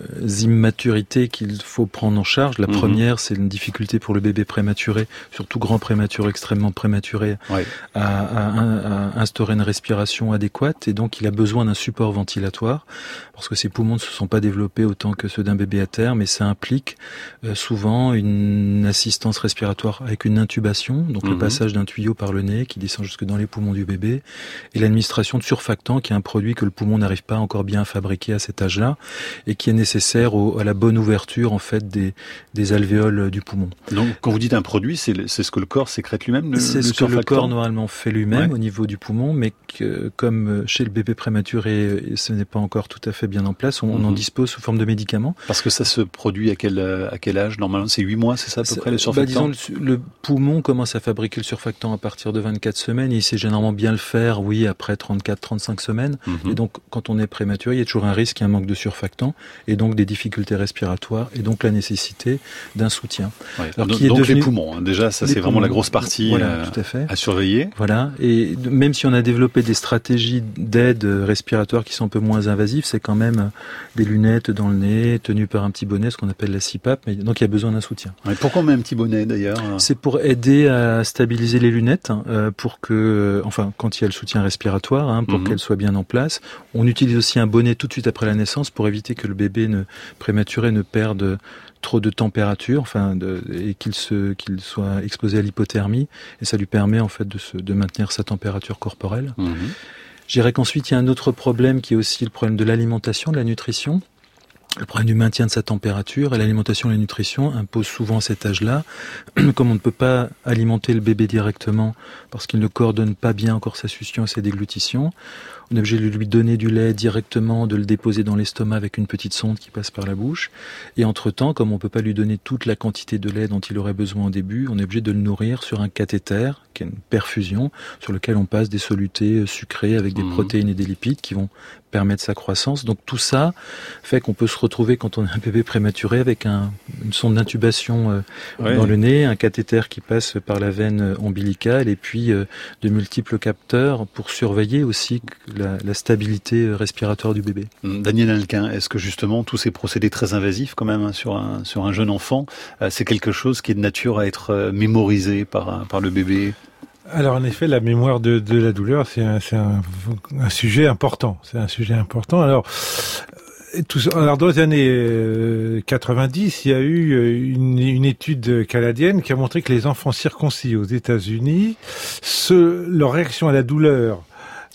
immaturités qu'il faut prendre en charge. La mmh. première, c'est une difficulté pour le bébé prématuré, surtout grand prématuré, extrêmement prématuré, ouais. à, à, à instaurer une respiration adéquate, et donc il a besoin d'un support ventilatoire, parce que ses poumons ne se sont pas développés autant que ceux d'un bébé à terme, et ça implique euh, souvent une assistance respiratoire avec une intubation, donc mmh. le passage d'un tuyau par le nez qui descend jusque dans les poumons du bébé, et l'administration de surfactant, qui est un produit que le poumon n'arrive pas encore bien à fabriquer à cet âge-là, et qui est nécessaire au, à la bonne ouverture en fait des, des alvéoles du poumon. Donc quand vous dites un produit, c'est, c'est ce que le corps sécrète lui-même, le, c'est le ce que le corps normalement fait lui-même, ouais. au niveau du poumon, mais que, comme chez le bébé prématuré, ce n'est pas encore tout à fait bien en place, on, mm-hmm. on en dispose sous forme de médicaments. Parce que ça se produit à quel, à quel âge? Normalement, c'est huit mois, c'est ça à peu c'est, près le surfactant? Bah, disons, le, le poumon commence à fabriquer le surfactant à partir de vingt-quatre semaines, et il sait généralement bien le faire, oui, après trente-quatre à trente-cinq semaines. Mm-hmm. Et donc, quand on est prématuré, il y a toujours un risque, un manque de surfactant, et donc des difficultés respiratoires, et donc la nécessité d'un soutien. Ouais. Alors, donc, qui est donc devenu... les poumons, hein. Déjà, ça c'est poumons. Vraiment la grosse partie voilà, euh, tout à, fait. à surveiller. Voilà, et même si on a développé des stratégies d'aide respiratoire qui sont un peu moins invasives, c'est quand même des lunettes dans le nez, tenues par un petit bonnet, ce qu'on appelle la C PAP, mais donc il y a besoin d'un soutien. Ouais, pourquoi on met un petit bonnet d'ailleurs? C'est pour aider à stabiliser les lunettes, hein, pour que, enfin, quand il y a le soutien respiratoire, hein, pour mm-hmm. qu'elles soient bien en place. On utilise aussi un bonnet tout de suite après la naissance pour éviter que le bébé ne, prématuré ne perde trop de température, enfin, de, et qu'il se, qu'il soit exposé à l'hypothermie, et ça lui permet en fait de, se, de maintenir sa température corporelle. Mmh. Je dirais qu'ensuite il y a un autre problème qui est aussi le problème de l'alimentation, de la nutrition. Le problème du maintien de sa température, et l'alimentation et la nutrition imposent souvent à cet âge-là, comme on ne peut pas alimenter le bébé directement parce qu'il ne coordonne pas bien encore sa succion et sa déglutition, on est obligé de lui donner du lait directement, de le déposer dans l'estomac avec une petite sonde qui passe par la bouche. Et entre-temps, comme on ne peut pas lui donner toute la quantité de lait dont il aurait besoin au début, on est obligé de le nourrir sur un cathéter, qui est une perfusion, sur lequel on passe des solutés sucrés avec des mmh. protéines et des lipides qui vont permettre sa croissance. Donc tout ça fait qu'on peut se retrouver quand on est un bébé prématuré avec un, une sonde d'intubation euh, ouais. dans le nez, un cathéter qui passe par la veine ombilicale, et puis euh, de multiples capteurs pour surveiller aussi la, la stabilité respiratoire du bébé. Daniel Hennequin, est-ce que justement tous ces procédés très invasifs quand même hein, sur, un, sur un jeune enfant, euh, c'est quelque chose qui est de nature à être euh, mémorisé par, par le bébé? Alors en effet, la mémoire de, de la douleur, c'est, un, c'est un, un sujet important. C'est un sujet important. Alors, tout, alors dans les années euh, quatre-vingt-dix, il y a eu une, une étude canadienne qui a montré que les enfants circoncis aux États-Unis, ce, leur réaction à la douleur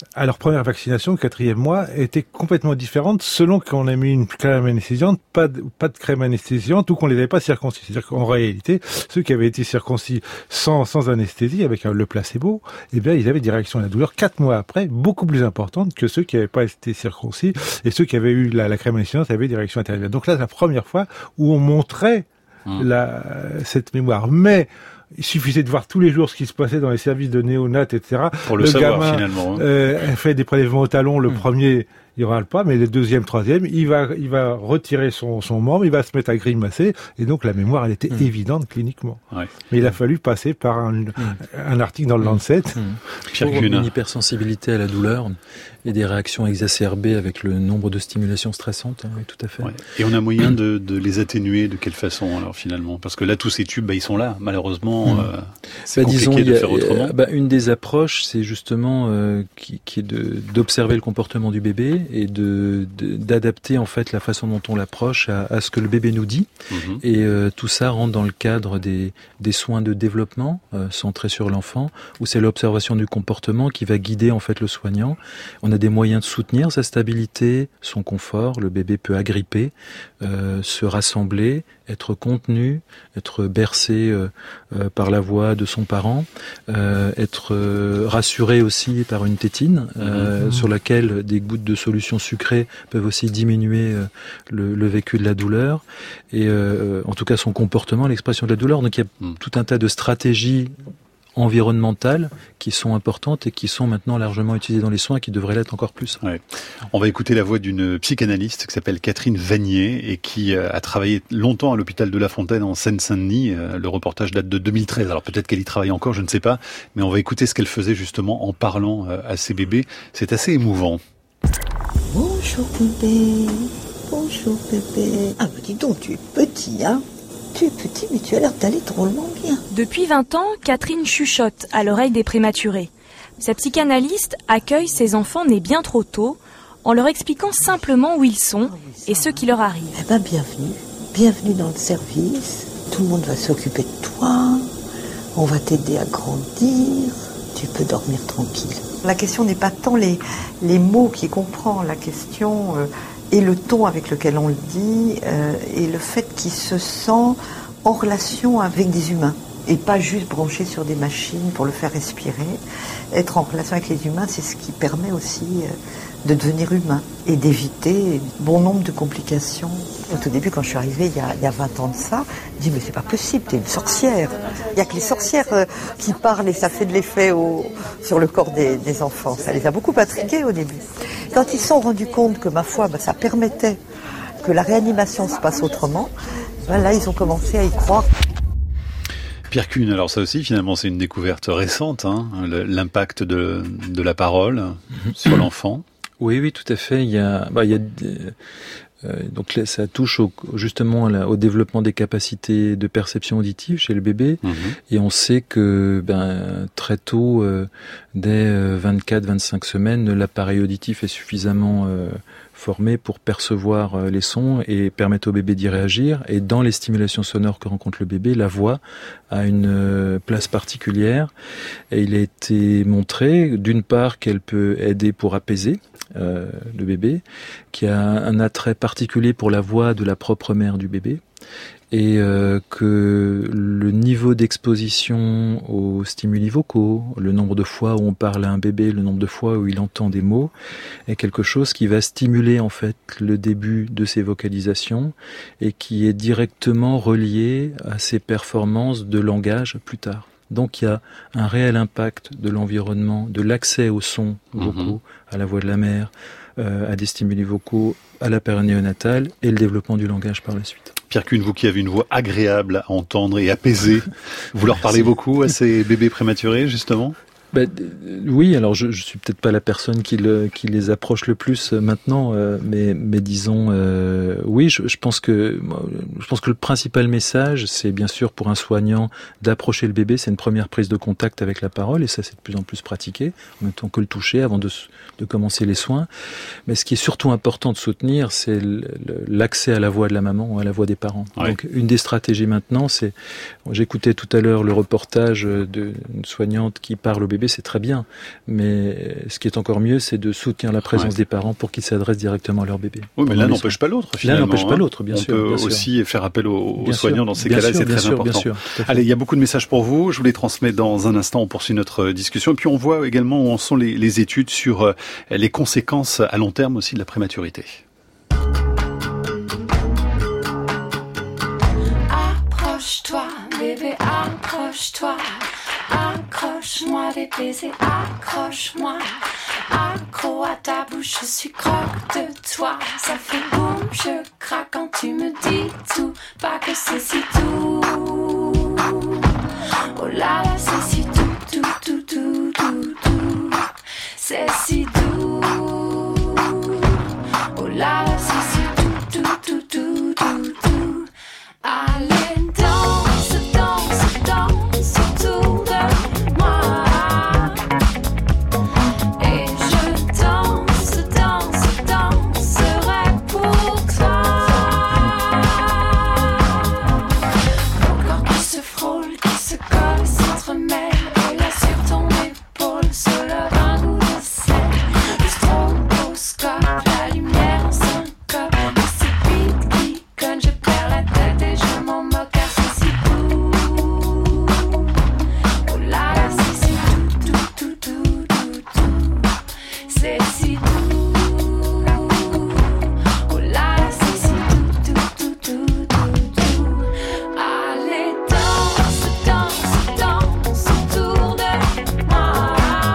à leur première vaccination, le quatrième mois, était complètement différente selon qu'on a mis une crème anesthésiante, pas de, pas de crème anesthésiante ou qu'on les avait pas circoncis. C'est-à-dire qu'en réalité, ceux qui avaient été circoncis sans, sans anesthésie, avec le placebo, eh bien, ils avaient des réactions à la douleur quatre mois après, beaucoup plus importantes que ceux qui n'avaient pas été circoncis, et ceux qui avaient eu la, la crème anesthésiante avaient des réactions intermédiaires. Donc là, c'est la première fois où on montrait mmh. la, cette mémoire. Mais, il suffisait de voir tous les jours ce qui se passait dans les services de néonat, et cetera. Pour le, le savoir, gamin, finalement. Hein. Euh, fait des prélèvements au talon, le mmh. premier, il râle pas, mais le deuxième, troisième, il va, il va retirer son, son membre, il va se mettre à grimacer, et donc la mémoire, elle était mmh. évidente cliniquement. Ouais. Mais il a fallu passer par un, mmh. un article dans le Lancet. Mmh. Pour une hypersensibilité à la douleur et des réactions exacerbées avec le nombre de stimulations stressantes, hein, oui, tout à fait. Ouais. Et on a moyen de, de les atténuer de quelle façon, alors, finalement? Parce que là, tous ces tubes, bah, ils sont là, malheureusement, mmh. euh, c'est bah, compliqué disons, de a, faire autrement. Bah, une des approches, c'est justement euh, qui, qui est de, d'observer le comportement du bébé et de, de d'adapter en fait la façon dont on l'approche à, à ce que le bébé nous dit. Mmh. Et euh, tout ça rentre dans le cadre des, des soins de développement euh, centrés sur l'enfant, où c'est l'observation du comportement qui va guider en fait le soignant. On a des moyens de soutenir sa stabilité, son confort. Le bébé peut agripper, euh, se rassembler, être contenu, être bercé euh, euh, par la voix de son parent, euh, être euh, rassuré aussi par une tétine euh, mmh. sur laquelle des gouttes de solution sucrée peuvent aussi diminuer euh, le, le vécu de la douleur et euh, en tout cas son comportement, l'expression de la douleur. Donc il y a mmh. tout un tas de stratégies environnementales qui sont importantes et qui sont maintenant largement utilisées dans les soins et qui devraient l'être encore plus. Ouais. On va écouter la voix d'une psychanalyste qui s'appelle Catherine Vanier et qui a travaillé longtemps à l'hôpital de La Fontaine en Seine-Saint-Denis. Le reportage date de deux mille treize. Alors peut-être qu'elle y travaille encore, je ne sais pas, mais on va écouter ce qu'elle faisait justement en parlant à ses bébés. C'est assez émouvant. Bonjour bébé, bonjour bébé. Ah bah dis donc, tu es petit, hein? Tu es petit, mais tu as l'air d'aller drôlement bien. Depuis vingt ans, Catherine chuchote à l'oreille des prématurés. Sa psychanalyste accueille ses enfants nés bien trop tôt, en leur expliquant simplement où ils sont et ce qui leur arrive. Eh ben, bienvenue. Bienvenue dans le service. Tout le monde va s'occuper de toi. On va t'aider à grandir. Tu peux dormir tranquille. La question n'est pas tant les, les mots qui comprend. La question... Euh, et le ton avec lequel on le dit, euh, et le fait qu'il se sent en relation avec des humains, et pas juste branché sur des machines pour le faire respirer. Être en relation avec les humains, c'est ce qui permet aussi euh, de devenir humain, et d'éviter bon nombre de complications. Au tout début, quand je suis arrivée, il y a, il y a vingt ans de ça, je dis mais c'est pas possible, t'es une sorcière. Il y a que les sorcières euh, qui parlent, et ça fait de l'effet au, sur le corps des, des enfants. Ça les a beaucoup intrigués au début. Quand ils se sont rendus compte que, ma foi, ben, ça permettait que la réanimation se passe autrement, ben, là, ils ont commencé à y croire. Pierre Kuhn, alors ça aussi, finalement, c'est une découverte récente, hein, l'impact de, de la parole sur l'enfant. Oui, oui, tout à fait. Il y a, bah, il y a euh, donc là, ça touche au, justement là, au développement des capacités de perception auditive chez le bébé, mmh. et on sait que ben, très tôt, euh, dès vingt-quatre vingt-cinq semaines, l'appareil auditif est suffisamment euh, formé pour percevoir euh, les sons et permettre au bébé d'y réagir. Et dans les stimulations sonores que rencontre le bébé, la voix a une euh, place particulière. Et il a été montré, d'une part, qu'elle peut aider pour apaiser Euh, le bébé, qui a un attrait particulier pour la voix de la propre mère du bébé, et euh, que le niveau d'exposition aux stimuli vocaux, le nombre de fois où on parle à un bébé, le nombre de fois où il entend des mots, est quelque chose qui va stimuler en fait le début de ses vocalisations et qui est directement relié à ses performances de langage plus tard. Donc il y a un réel impact de l'environnement, de l'accès aux sons vocaux, mmh. à la voix de la mère, euh, à des stimuli vocaux, à la période néonatale et le développement du langage par la suite. Pierre Kuhn, vous qui avez une voix agréable à entendre et apaisée, vous leur parlez beaucoup à ces bébés prématurés justement ? Ben, oui, alors je, je suis peut-être pas la personne qui, le, qui les approche le plus maintenant, euh, mais, mais disons, euh, oui, je, je pense que je pense que le principal message, c'est bien sûr pour un soignant d'approcher le bébé, c'est une première prise de contact avec la parole, et ça c'est de plus en plus pratiqué, en même temps que le toucher avant de, de commencer les soins. Mais ce qui est surtout important de soutenir, c'est l'accès à la voix de la maman ou à la voix des parents. Ouais. Donc une des stratégies maintenant, c'est, j'écoutais tout à l'heure le reportage d'une soignante qui parle au bébé. bébé, c'est très bien. Mais ce qui est encore mieux, c'est de soutenir la présence ouais. des parents pour qu'ils s'adressent directement à leur bébé. Oui, mais l'un n'empêche pas l'autre, finalement. L'un n'empêche pas hein. l'autre, bien On sûr. On peut bien aussi sûr. faire appel aux, aux soignants sûr, dans ces bien cas-là, sûr, c'est très sûr, important. Sûr, Allez, il y a beaucoup de messages pour vous. Je vous les transmets dans un instant. On poursuit notre discussion. Et puis, on voit également où en sont les, les études sur les conséquences à long terme aussi de la prématurité. Accroche-toi, bébé, accroche-toi. Accroche-moi des baisers, accroche-moi. Accro à ta bouche, je suis croque de toi. Ça fait boum, je craque quand tu me dis tout. Pas que c'est si doux. Oh là là, c'est si doux, tout, tout, tout, tout, tout. C'est si doux. Oh là là, c'est si doux, tout, tout, tout, tout, tout. Allez, danse, danse, danse autour de moi. Et je danse, danse, danserai pour toi. Mon corps qui se frôle, qui se colle, s'entremêle. Et là sur ton épaule se lève un goût de sel. Le stroboscope, la lumière en syncope. Et c'est vite qui conne, je perds la tête et je m'en moque car c'est si doux. Oh là là, c'est si doux, tout, tout, tout, tout, tout. C'est si doux. Oh là là, c'est si doux, tout, tout, tout, tout, tout. Allez, danse, danse, danse autour de moi.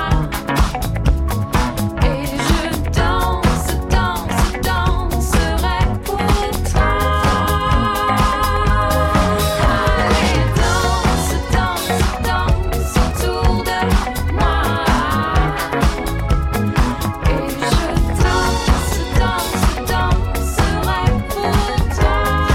Et je danse, danse, danserai pour toi. Allez, danse, danse, danse autour de moi. Et je danse, danse, danserai pour toi.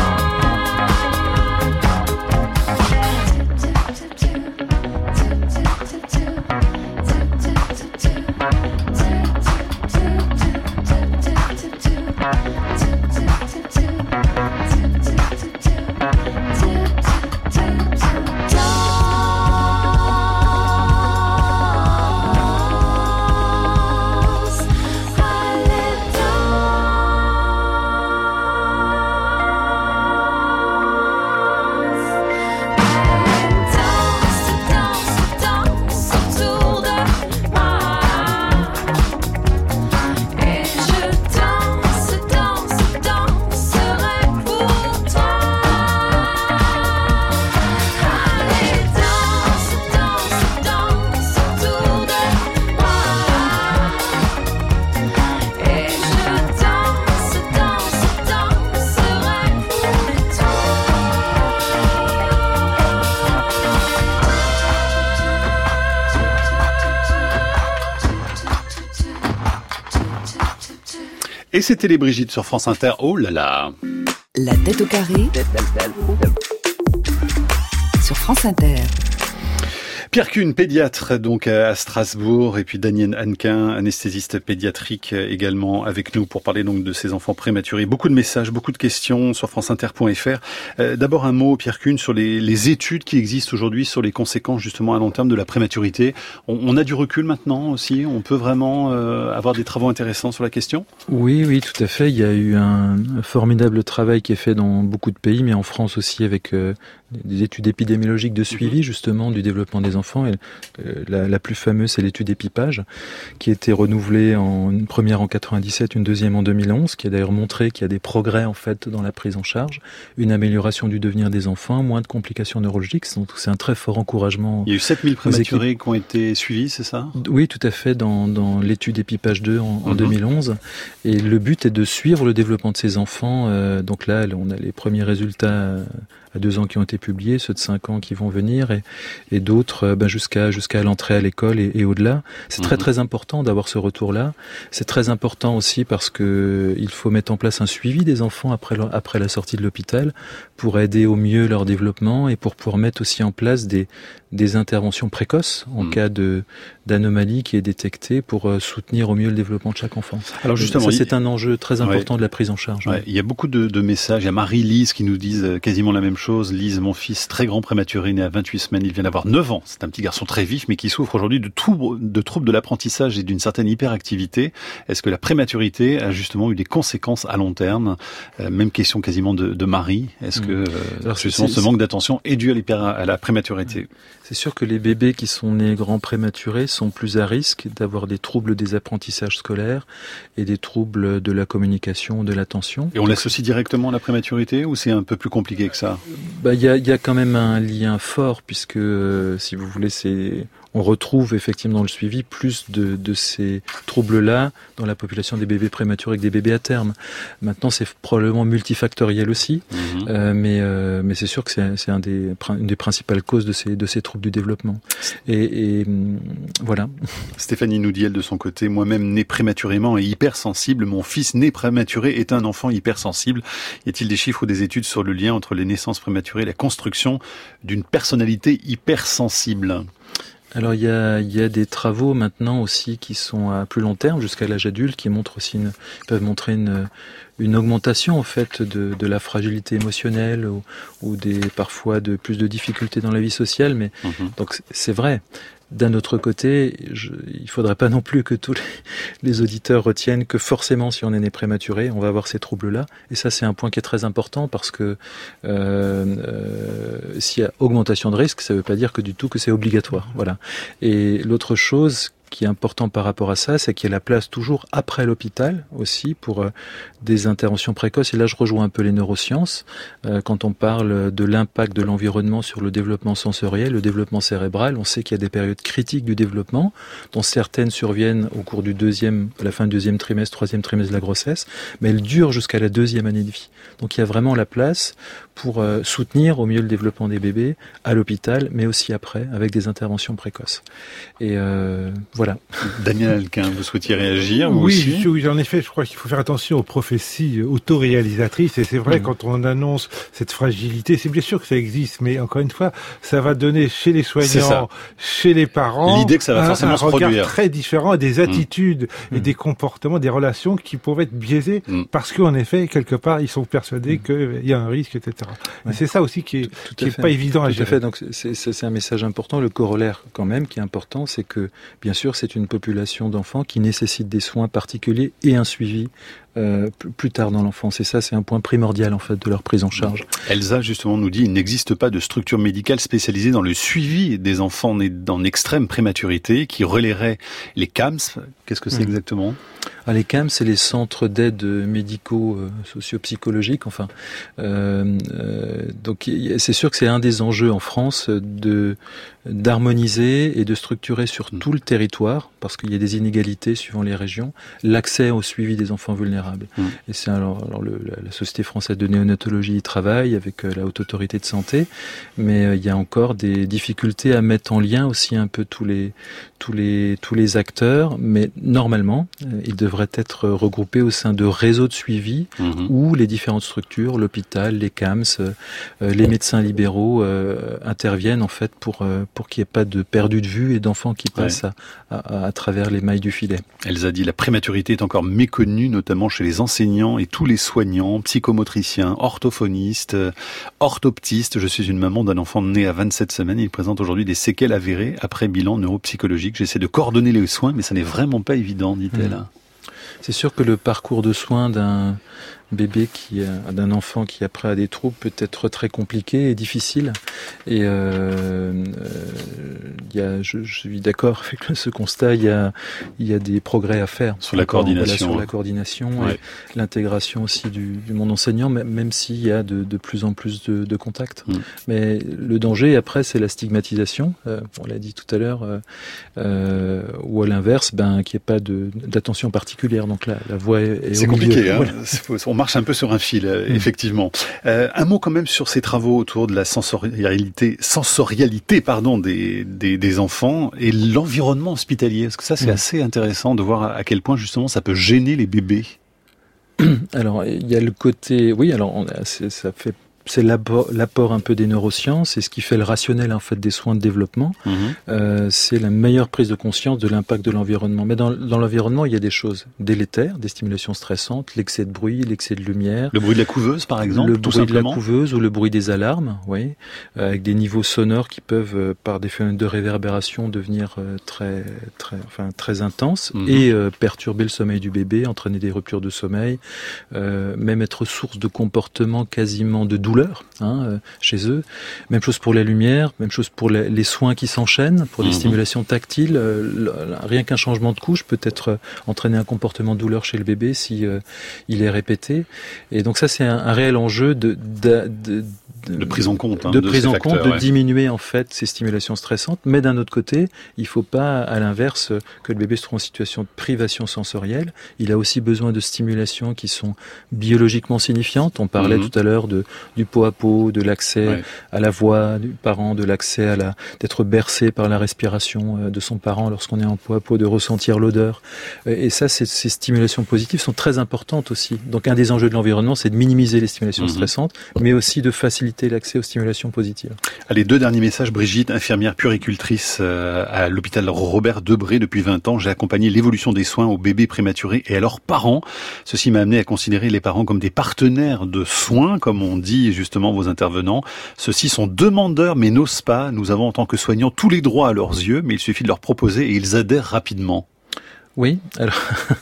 Danse, allez, danse, danse, danse autour de moi. Et je danse, danse, danserai pour toi. Allez, danse, danse, danse autour de moi. Et je danse, danse, danserai pour toi. Et c'était les Brigitte sur France Inter. Oh là là. La tête au carré sur France Inter. Pierre Kuhn, pédiatre donc à Strasbourg, et puis Daniel Hannequin, anesthésiste pédiatrique également avec nous pour parler donc de ces enfants prématurés. Beaucoup de messages, beaucoup de questions sur franceinter point f r. Euh, d'abord un mot, Pierre Kuhn, sur les, les études qui existent aujourd'hui sur les conséquences justement à long terme de la prématurité. On, on a du recul maintenant aussi, on peut vraiment euh, avoir des travaux intéressants sur la question ? Oui, oui, tout à fait. Il y a eu un formidable travail qui est fait dans beaucoup de pays, mais en France aussi avec euh, des études épidémiologiques de suivi justement du développement des enfants. Et euh, la, la plus fameuse, c'est l'étude Épipage, qui a été renouvelée en une première en quatre-vingt-dix-sept, une deuxième en deux mille onze, qui a d'ailleurs montré qu'il y a des progrès en fait dans la prise en charge, une amélioration du devenir des enfants, moins de complications neurologiques. Donc c'est un très fort encouragement. Il y a eu sept mille prématurés qui ont été suivis, c'est ça ? Oui, tout à fait, dans, dans l'étude Épipage deux en, en mm-hmm. deux mille onze. Et le but est de suivre le développement de ces enfants. Euh, donc là, on a les premiers résultats à deux ans qui ont été publiés, ceux de cinq ans qui vont venir, et, et d'autres ben jusqu'à jusqu'à l'entrée à l'école et, et au-delà. C'est mmh. très très important d'avoir ce retour-là. C'est très important aussi parce que il faut mettre en place un suivi des enfants après leur, après la sortie de l'hôpital pour aider au mieux leur développement et pour pouvoir mettre aussi en place des des interventions précoces en mmh. cas de d'anomalie qui est détectée pour soutenir au mieux le développement de chaque enfant. Alors justement, ça, c'est un enjeu très important ouais. de la prise en charge. Ouais. Ouais. Il y a beaucoup de, de messages. Il y a Marie-Lise qui nous disent quasiment la même chose. Lise, mon mon fils très grand prématuré, né à vingt-huit semaines. Il vient d'avoir neuf ans. C'est un petit garçon très vif, mais qui souffre aujourd'hui de, tout, de troubles de l'apprentissage et d'une certaine hyperactivité. Est-ce que la prématurité a justement eu des conséquences à long terme? euh, Même question quasiment de, de Marie. Est-ce que euh, Alors, justement ce manque d'attention est dû à, l'hyper, à la prématurité? C'est sûr que les bébés qui sont nés grands prématurés sont plus à risque d'avoir des troubles des apprentissages scolaires et des troubles de la communication, de l'attention. Et on l'associe directement à la prématurité ou c'est un peu plus compliqué que ça? Bah, il y a, y a quand même un lien fort puisque, euh, si vous voulez, c'est... on retrouve effectivement dans le suivi plus de, de ces troubles-là dans la population des bébés prématurés que des bébés à terme. Maintenant, c'est probablement multifactoriel aussi, mmh. euh, mais, euh, mais c'est sûr que c'est, c'est un des, une des principales causes de ces, de ces troubles du développement. Et, et voilà. Stéphanie nous dit, elle, de son côté, moi-même né prématurément et hypersensible, mon fils né prématuré est un enfant hypersensible. Y a-t-il des chiffres ou des études sur le lien entre les naissances prématurées et la construction d'une personnalité hypersensible? Alors il y a, il y a des travaux maintenant aussi qui sont à plus long terme, jusqu'à l'âge adulte, qui montrent aussi une, peuvent montrer une, une augmentation en fait de, de la fragilité émotionnelle ou, ou des parfois de plus de difficultés dans la vie sociale. Mais mmh. donc c'est vrai. D'un autre côté, je, il faudrait pas non plus que tous les, les auditeurs retiennent que forcément, si on est né prématuré, on va avoir ces troubles-là. Et ça, c'est un point qui est très important parce que euh, euh, s'il y a augmentation de risque, ça veut pas dire que du tout que c'est obligatoire. Voilà. Et l'autre chose qui est important par rapport à ça, c'est qu'il y a la place toujours après l'hôpital aussi pour euh, des interventions précoces. Et là, je rejoins un peu les neurosciences. Euh, quand on parle de l'impact de l'environnement sur le développement sensoriel, le développement cérébral, on sait qu'il y a des périodes critiques du développement, dont certaines surviennent au cours du deuxième, à la fin du deuxième trimestre, troisième trimestre de la grossesse, mais elles durent jusqu'à la deuxième année de vie. Donc il y a vraiment la place pour euh, soutenir au mieux le développement des bébés à l'hôpital, mais aussi après, avec des interventions précoces. Et euh, voilà. Daniel Alquin, vous souhaitiez réagir? Vous oui, aussi oui, en effet, je crois qu'il faut faire attention aux prophéties autoréalisatrices. Et c'est vrai, mmh. quand on annonce cette fragilité, c'est bien sûr que ça existe, mais encore une fois, ça va donner chez les soignants, chez les parents, l'idée que ça va un, forcément un se regard produire. très différent, des attitudes mmh. et mmh. des comportements, des relations qui peuvent être biaisés mmh. parce qu'en effet, quelque part, ils sont persuadés mmh. qu'il y a un risque, et cetera. Ouais. Et c'est ça aussi qui est, tout, tout qui est pas évident tout à gérer. Tout à fait. Donc c'est, c'est, c'est un message important. Le corollaire, quand même, qui est important, c'est que, bien sûr, c'est une population d'enfants qui nécessitent des soins particuliers et un suivi euh, plus tard dans l'enfance. Et ça, c'est un point primordial, en fait, de leur prise en charge. Elsa, justement, nous dit, il n'existe pas de structure médicale spécialisée dans le suivi des enfants nés en extrême prématurité qui relaierait les C A M S. Qu'est-ce que c'est mmh. exactement? Ah, les C A M, c'est les centres d'aide médicaux euh, socio-psychologiques. Enfin, euh, euh, donc c'est sûr que c'est un des enjeux en France de d'harmoniser et de structurer sur mmh. tout le territoire, parce qu'il y a des inégalités suivant les régions, l'accès au suivi des enfants vulnérables. Mmh. Et c'est alors, alors le, la, la Société française de néonatologie y travaille avec euh, la Haute Autorité de Santé, mais euh, il y a encore des difficultés à mettre en lien aussi un peu tous les tous les tous les acteurs, mais normalement, euh, ils devraient être regroupés au sein de réseaux de suivi mmh. où les différentes structures, l'hôpital, les C A M S, euh, les médecins libéraux euh, interviennent en fait pour euh, pour qu'il n'y ait pas de perdu de vue et d'enfants qui passent ouais. à, à, à travers les mailles du filet. Elsa dit, la prématurité est encore méconnue, notamment chez les enseignants et tous les soignants, psychomotriciens, orthophonistes, orthoptistes. Je suis une maman d'un enfant né à vingt-sept semaines. Il présente aujourd'hui des séquelles avérées après bilan neuropsychologique. J'essaie de coordonner les soins, mais ça n'est vraiment pas évident, dit-elle. Mmh. C'est sûr que le parcours de soins d'un bébé qui a, d'un enfant qui après a des troubles peut être très compliqué et difficile. Et euh, euh, y a, je, je suis d'accord avec ce constat. Il y a, il y a des progrès à faire sur la coordination, voilà, sur la coordination, ouais. et l'intégration aussi du, du monde enseignant, même, même s'il y a de, de plus en plus de, de contacts. Mm. Mais le danger après, c'est la stigmatisation. Euh, on l'a dit tout à l'heure, euh, euh, ou à l'inverse, ben qu'il n'y ait pas de, d'attention particulière. Donc là, la voie est, est c'est au compliqué. milieu. Hein. Voilà. On marche un peu sur un fil, mmh. effectivement. Euh, un mot quand même sur ces travaux autour de la sensorialité, sensorialité pardon, des, des, des enfants et l'environnement hospitalier. Parce que ça, c'est mmh. assez intéressant de voir à quel point, justement, ça peut gêner les bébés. Alors, il y a le côté... Oui, alors, on a, ça fait c'est l'apport, l'apport un peu des neurosciences, et ce qui fait le rationnel en fait des soins de développement, mmh. euh, c'est la meilleure prise de conscience de l'impact de l'environnement. Mais dans, dans l'environnement, il y a des choses délétères, des stimulations stressantes, l'excès de bruit, l'excès de lumière. Le bruit de la couveuse, par exemple, le tout bruit simplement. de la couveuse ou le bruit des alarmes, oui, euh, avec des niveaux sonores qui peuvent, euh, par des phénomènes de réverbération, devenir euh, très, très, enfin très intenses mmh. et euh, perturber le sommeil du bébé, entraîner des ruptures de sommeil, euh, même être source de comportements quasiment de douleur hein, euh, chez eux. Même chose pour la lumière, même chose pour les, les soins qui s'enchaînent, pour les mmh. stimulations tactiles. Euh, le, rien qu'un changement de couche peut être euh, entraîner un comportement de douleur chez le bébé si euh, il est répété. Et donc ça, c'est un, un réel enjeu de, de, de De, de prise en compte, hein, de, de prise en facteurs, compte, de ouais. diminuer en fait ces stimulations stressantes. Mais d'un autre côté, il faut pas, à l'inverse, que le bébé se trouve en situation de privation sensorielle. Il a aussi besoin de stimulations qui sont biologiquement signifiantes. On parlait mmh. tout à l'heure de du pot à pot, de l'accès ouais. à la voix du parent, de l'accès à la, d'être bercé par la respiration de son parent lorsqu'on est en pot à pot, de ressentir l'odeur. Et ça, ces, ces stimulations positives sont très importantes aussi. Donc, un des enjeux de l'environnement, c'est de minimiser les stimulations mmh. stressantes, mais aussi de faciliter l'accès aux stimulations positives. Allez, deux derniers messages. Brigitte, infirmière puéricultrice euh, à l'hôpital Robert Debré depuis vingt ans. J'ai accompagné l'évolution des soins aux bébés prématurés et à leurs parents. Ceci m'a amené à considérer les parents comme des partenaires de soins, comme on dit justement vos intervenants. Ceux-ci sont demandeurs mais n'osent pas. Nous avons en tant que soignants tous les droits à leurs yeux, mais il suffit de leur proposer et ils adhèrent rapidement. Oui, alors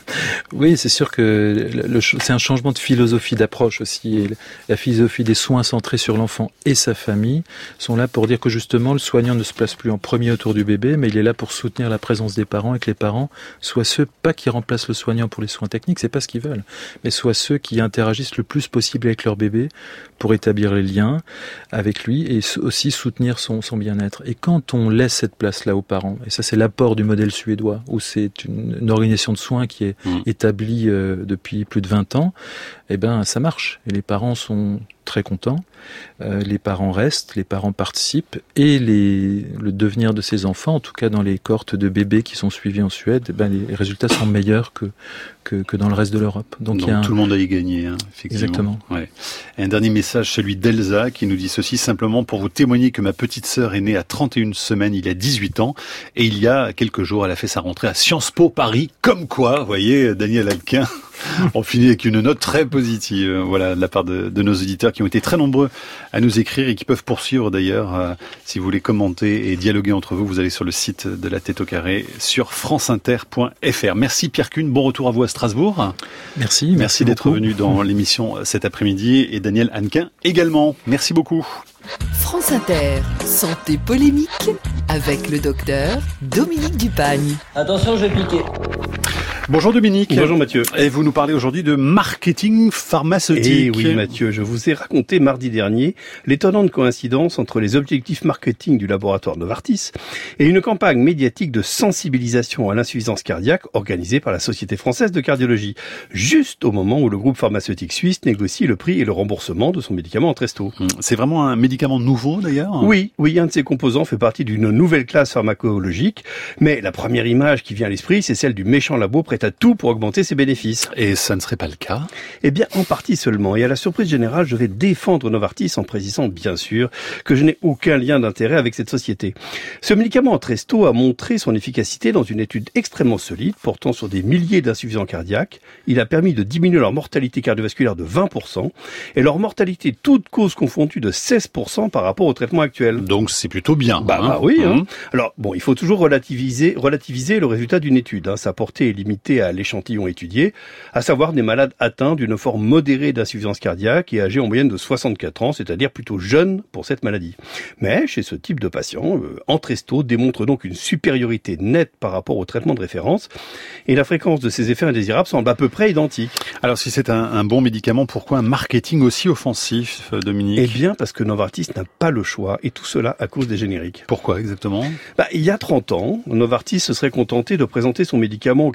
oui, c'est sûr que le, le, c'est un changement de philosophie d'approche aussi. Et la philosophie des soins centrés sur l'enfant et sa famille sont là pour dire que justement le soignant ne se place plus en premier autour du bébé, mais il est là pour soutenir la présence des parents et que les parents soient ceux pas qui remplacent le soignant pour les soins techniques, c'est pas ce qu'ils veulent, mais soient ceux qui interagissent le plus possible avec leur bébé pour établir les liens avec lui et aussi soutenir son, son bien-être. Et quand on laisse cette place-là aux parents, et ça c'est l'apport du modèle suédois où c'est une une organisation de soins qui est mmh. établie euh, depuis plus de vingt ans, eh ben ça marche. Et les parents sont très contents, euh, les parents restent, les parents participent, et les, le devenir de ces enfants, en tout cas dans les cohortes de bébés qui sont suivis en Suède, eh ben les résultats sont meilleurs que, que, que dans le reste de l'Europe. Donc, Donc il y a un... tout le monde a y gagné, hein, effectivement. Exactement. Ouais. Et un dernier message, celui d'Elsa, qui nous dit ceci, simplement pour vous témoigner que ma petite sœur est née à trente et une semaines, il y a dix-huit ans, et il y a quelques jours, elle a fait sa rentrée à Sciences Po Paris, comme quoi, vous voyez, Daniel Alquin, on finit avec une note très positive, voilà, de la part de, de nos auditeurs qui ont été très nombreux à nous écrire et qui peuvent poursuivre d'ailleurs. Euh, si vous voulez commenter et dialoguer entre vous, vous allez sur le site de La Tête au Carré sur franceinter point f r. Merci Pierre Kuhn, bon retour à vous à Strasbourg. Merci. Merci, merci d'être beaucoup. venu dans l'émission cet après-midi et Daniel Hannequin également. Merci beaucoup. France Inter, santé polémique avec le docteur Dominique Dupagne. Attention, je vais piquer. Bonjour Dominique. Bonjour Mathieu. Et vous nous parlez aujourd'hui de marketing pharmaceutique. Et oui Mathieu, je vous ai raconté mardi dernier l'étonnante coïncidence entre les objectifs marketing du laboratoire Novartis et une campagne médiatique de sensibilisation à l'insuffisance cardiaque organisée par la Société française de cardiologie, juste au moment où le groupe pharmaceutique suisse négocie le prix et le remboursement de son médicament Entresto. C'est vraiment un médicament nouveau d'ailleurs ? Oui, oui, un de ses composants fait partie d'une nouvelle classe pharmacologique, mais la première image qui vient à l'esprit, c'est celle du méchant labo prêt à tout pour augmenter ses bénéfices. Et ça ne serait pas le cas ? Eh bien, en partie seulement. Et à la surprise générale, je vais défendre Novartis en précisant bien sûr que je n'ai aucun lien d'intérêt avec cette société. Ce médicament Entresto a montré son efficacité dans une étude extrêmement solide portant sur des milliers d'insuffisants cardiaques. Il a permis de diminuer leur mortalité cardiovasculaire de vingt pour cent et leur mortalité toutes causes confondues de seize pour cent par rapport au traitement actuel. Donc c'est plutôt bien. Bah, hein. bah oui. Hein. Mmh. Alors bon, il faut toujours relativiser, relativiser le résultat d'une étude. Hein. Sa portée est limitée à l'échantillon étudié, à savoir des malades atteints d'une forme modérée d'insuffisance cardiaque et âgés en moyenne de soixante-quatre ans, c'est-à-dire plutôt jeunes pour cette maladie. Mais chez ce type de patient, euh, Entresto démontre donc une supériorité nette par rapport au traitement de référence et la fréquence de ces effets indésirables semble à peu près identique. Alors si c'est un, un bon médicament, pourquoi un marketing aussi offensif, Dominique ? Eh bien parce que Novartis n'a pas le choix et tout cela à cause des génériques. Pourquoi exactement ? Bah, il y a trente ans, Novartis se serait contenté de présenter son médicament au cardiologue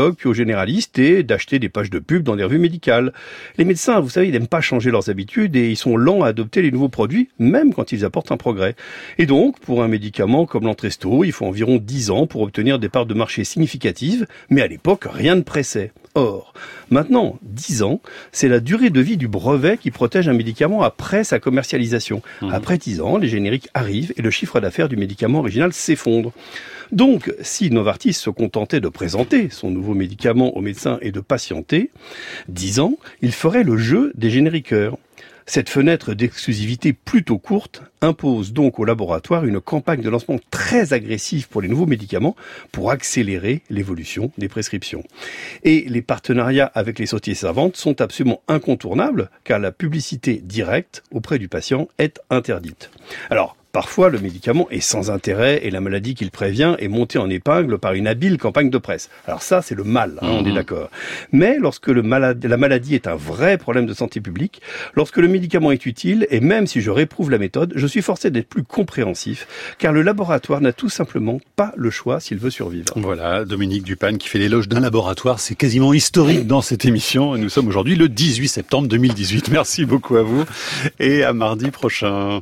dermatologues puis aux généralistes et d'acheter des pages de pub dans des revues médicales. Les médecins, vous savez, ils n'aiment pas changer leurs habitudes et ils sont lents à adopter les nouveaux produits, même quand ils apportent un progrès. Et donc, pour un médicament comme l'Entresto, il faut environ dix ans pour obtenir des parts de marché significatives, mais à l'époque, rien ne pressait. Or, maintenant, dix ans, c'est la durée de vie du brevet qui protège un médicament après sa commercialisation. Mmh. Après dix ans, les génériques arrivent et le chiffre d'affaires du médicament original s'effondre. Donc, si Novartis se contentait de présenter son nouveau médicament aux médecins et de patienter, dix ans, il ferait le jeu des génériqueurs. Cette fenêtre d'exclusivité plutôt courte impose donc au laboratoire une campagne de lancement très agressive pour les nouveaux médicaments pour accélérer l'évolution des prescriptions. Et les partenariats avec les sociétés savantes sont absolument incontournables car la publicité directe auprès du patient est interdite. Alors, parfois, le médicament est sans intérêt et la maladie qu'il prévient est montée en épingle par une habile campagne de presse. Alors ça, c'est le mal, hein, mmh. on est d'accord. Mais lorsque le malade, la maladie est un vrai problème de santé publique, lorsque le médicament est utile, et même si je réprouve la méthode, je suis forcé d'être plus compréhensif, car le laboratoire n'a tout simplement pas le choix s'il veut survivre. Voilà, Dominique Dupan qui fait l'éloge d'un laboratoire, c'est quasiment historique dans cette émission. Nous sommes aujourd'hui le dix-huit septembre deux mille dix-huit. Merci beaucoup à vous et à mardi prochain.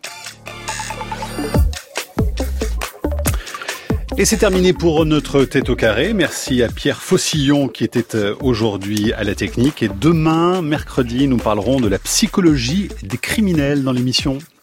Et c'est terminé pour notre tête au carré. Merci à Pierre Faucillon qui était aujourd'hui à la technique. Et demain, mercredi, nous parlerons de la psychologie des criminels dans l'émission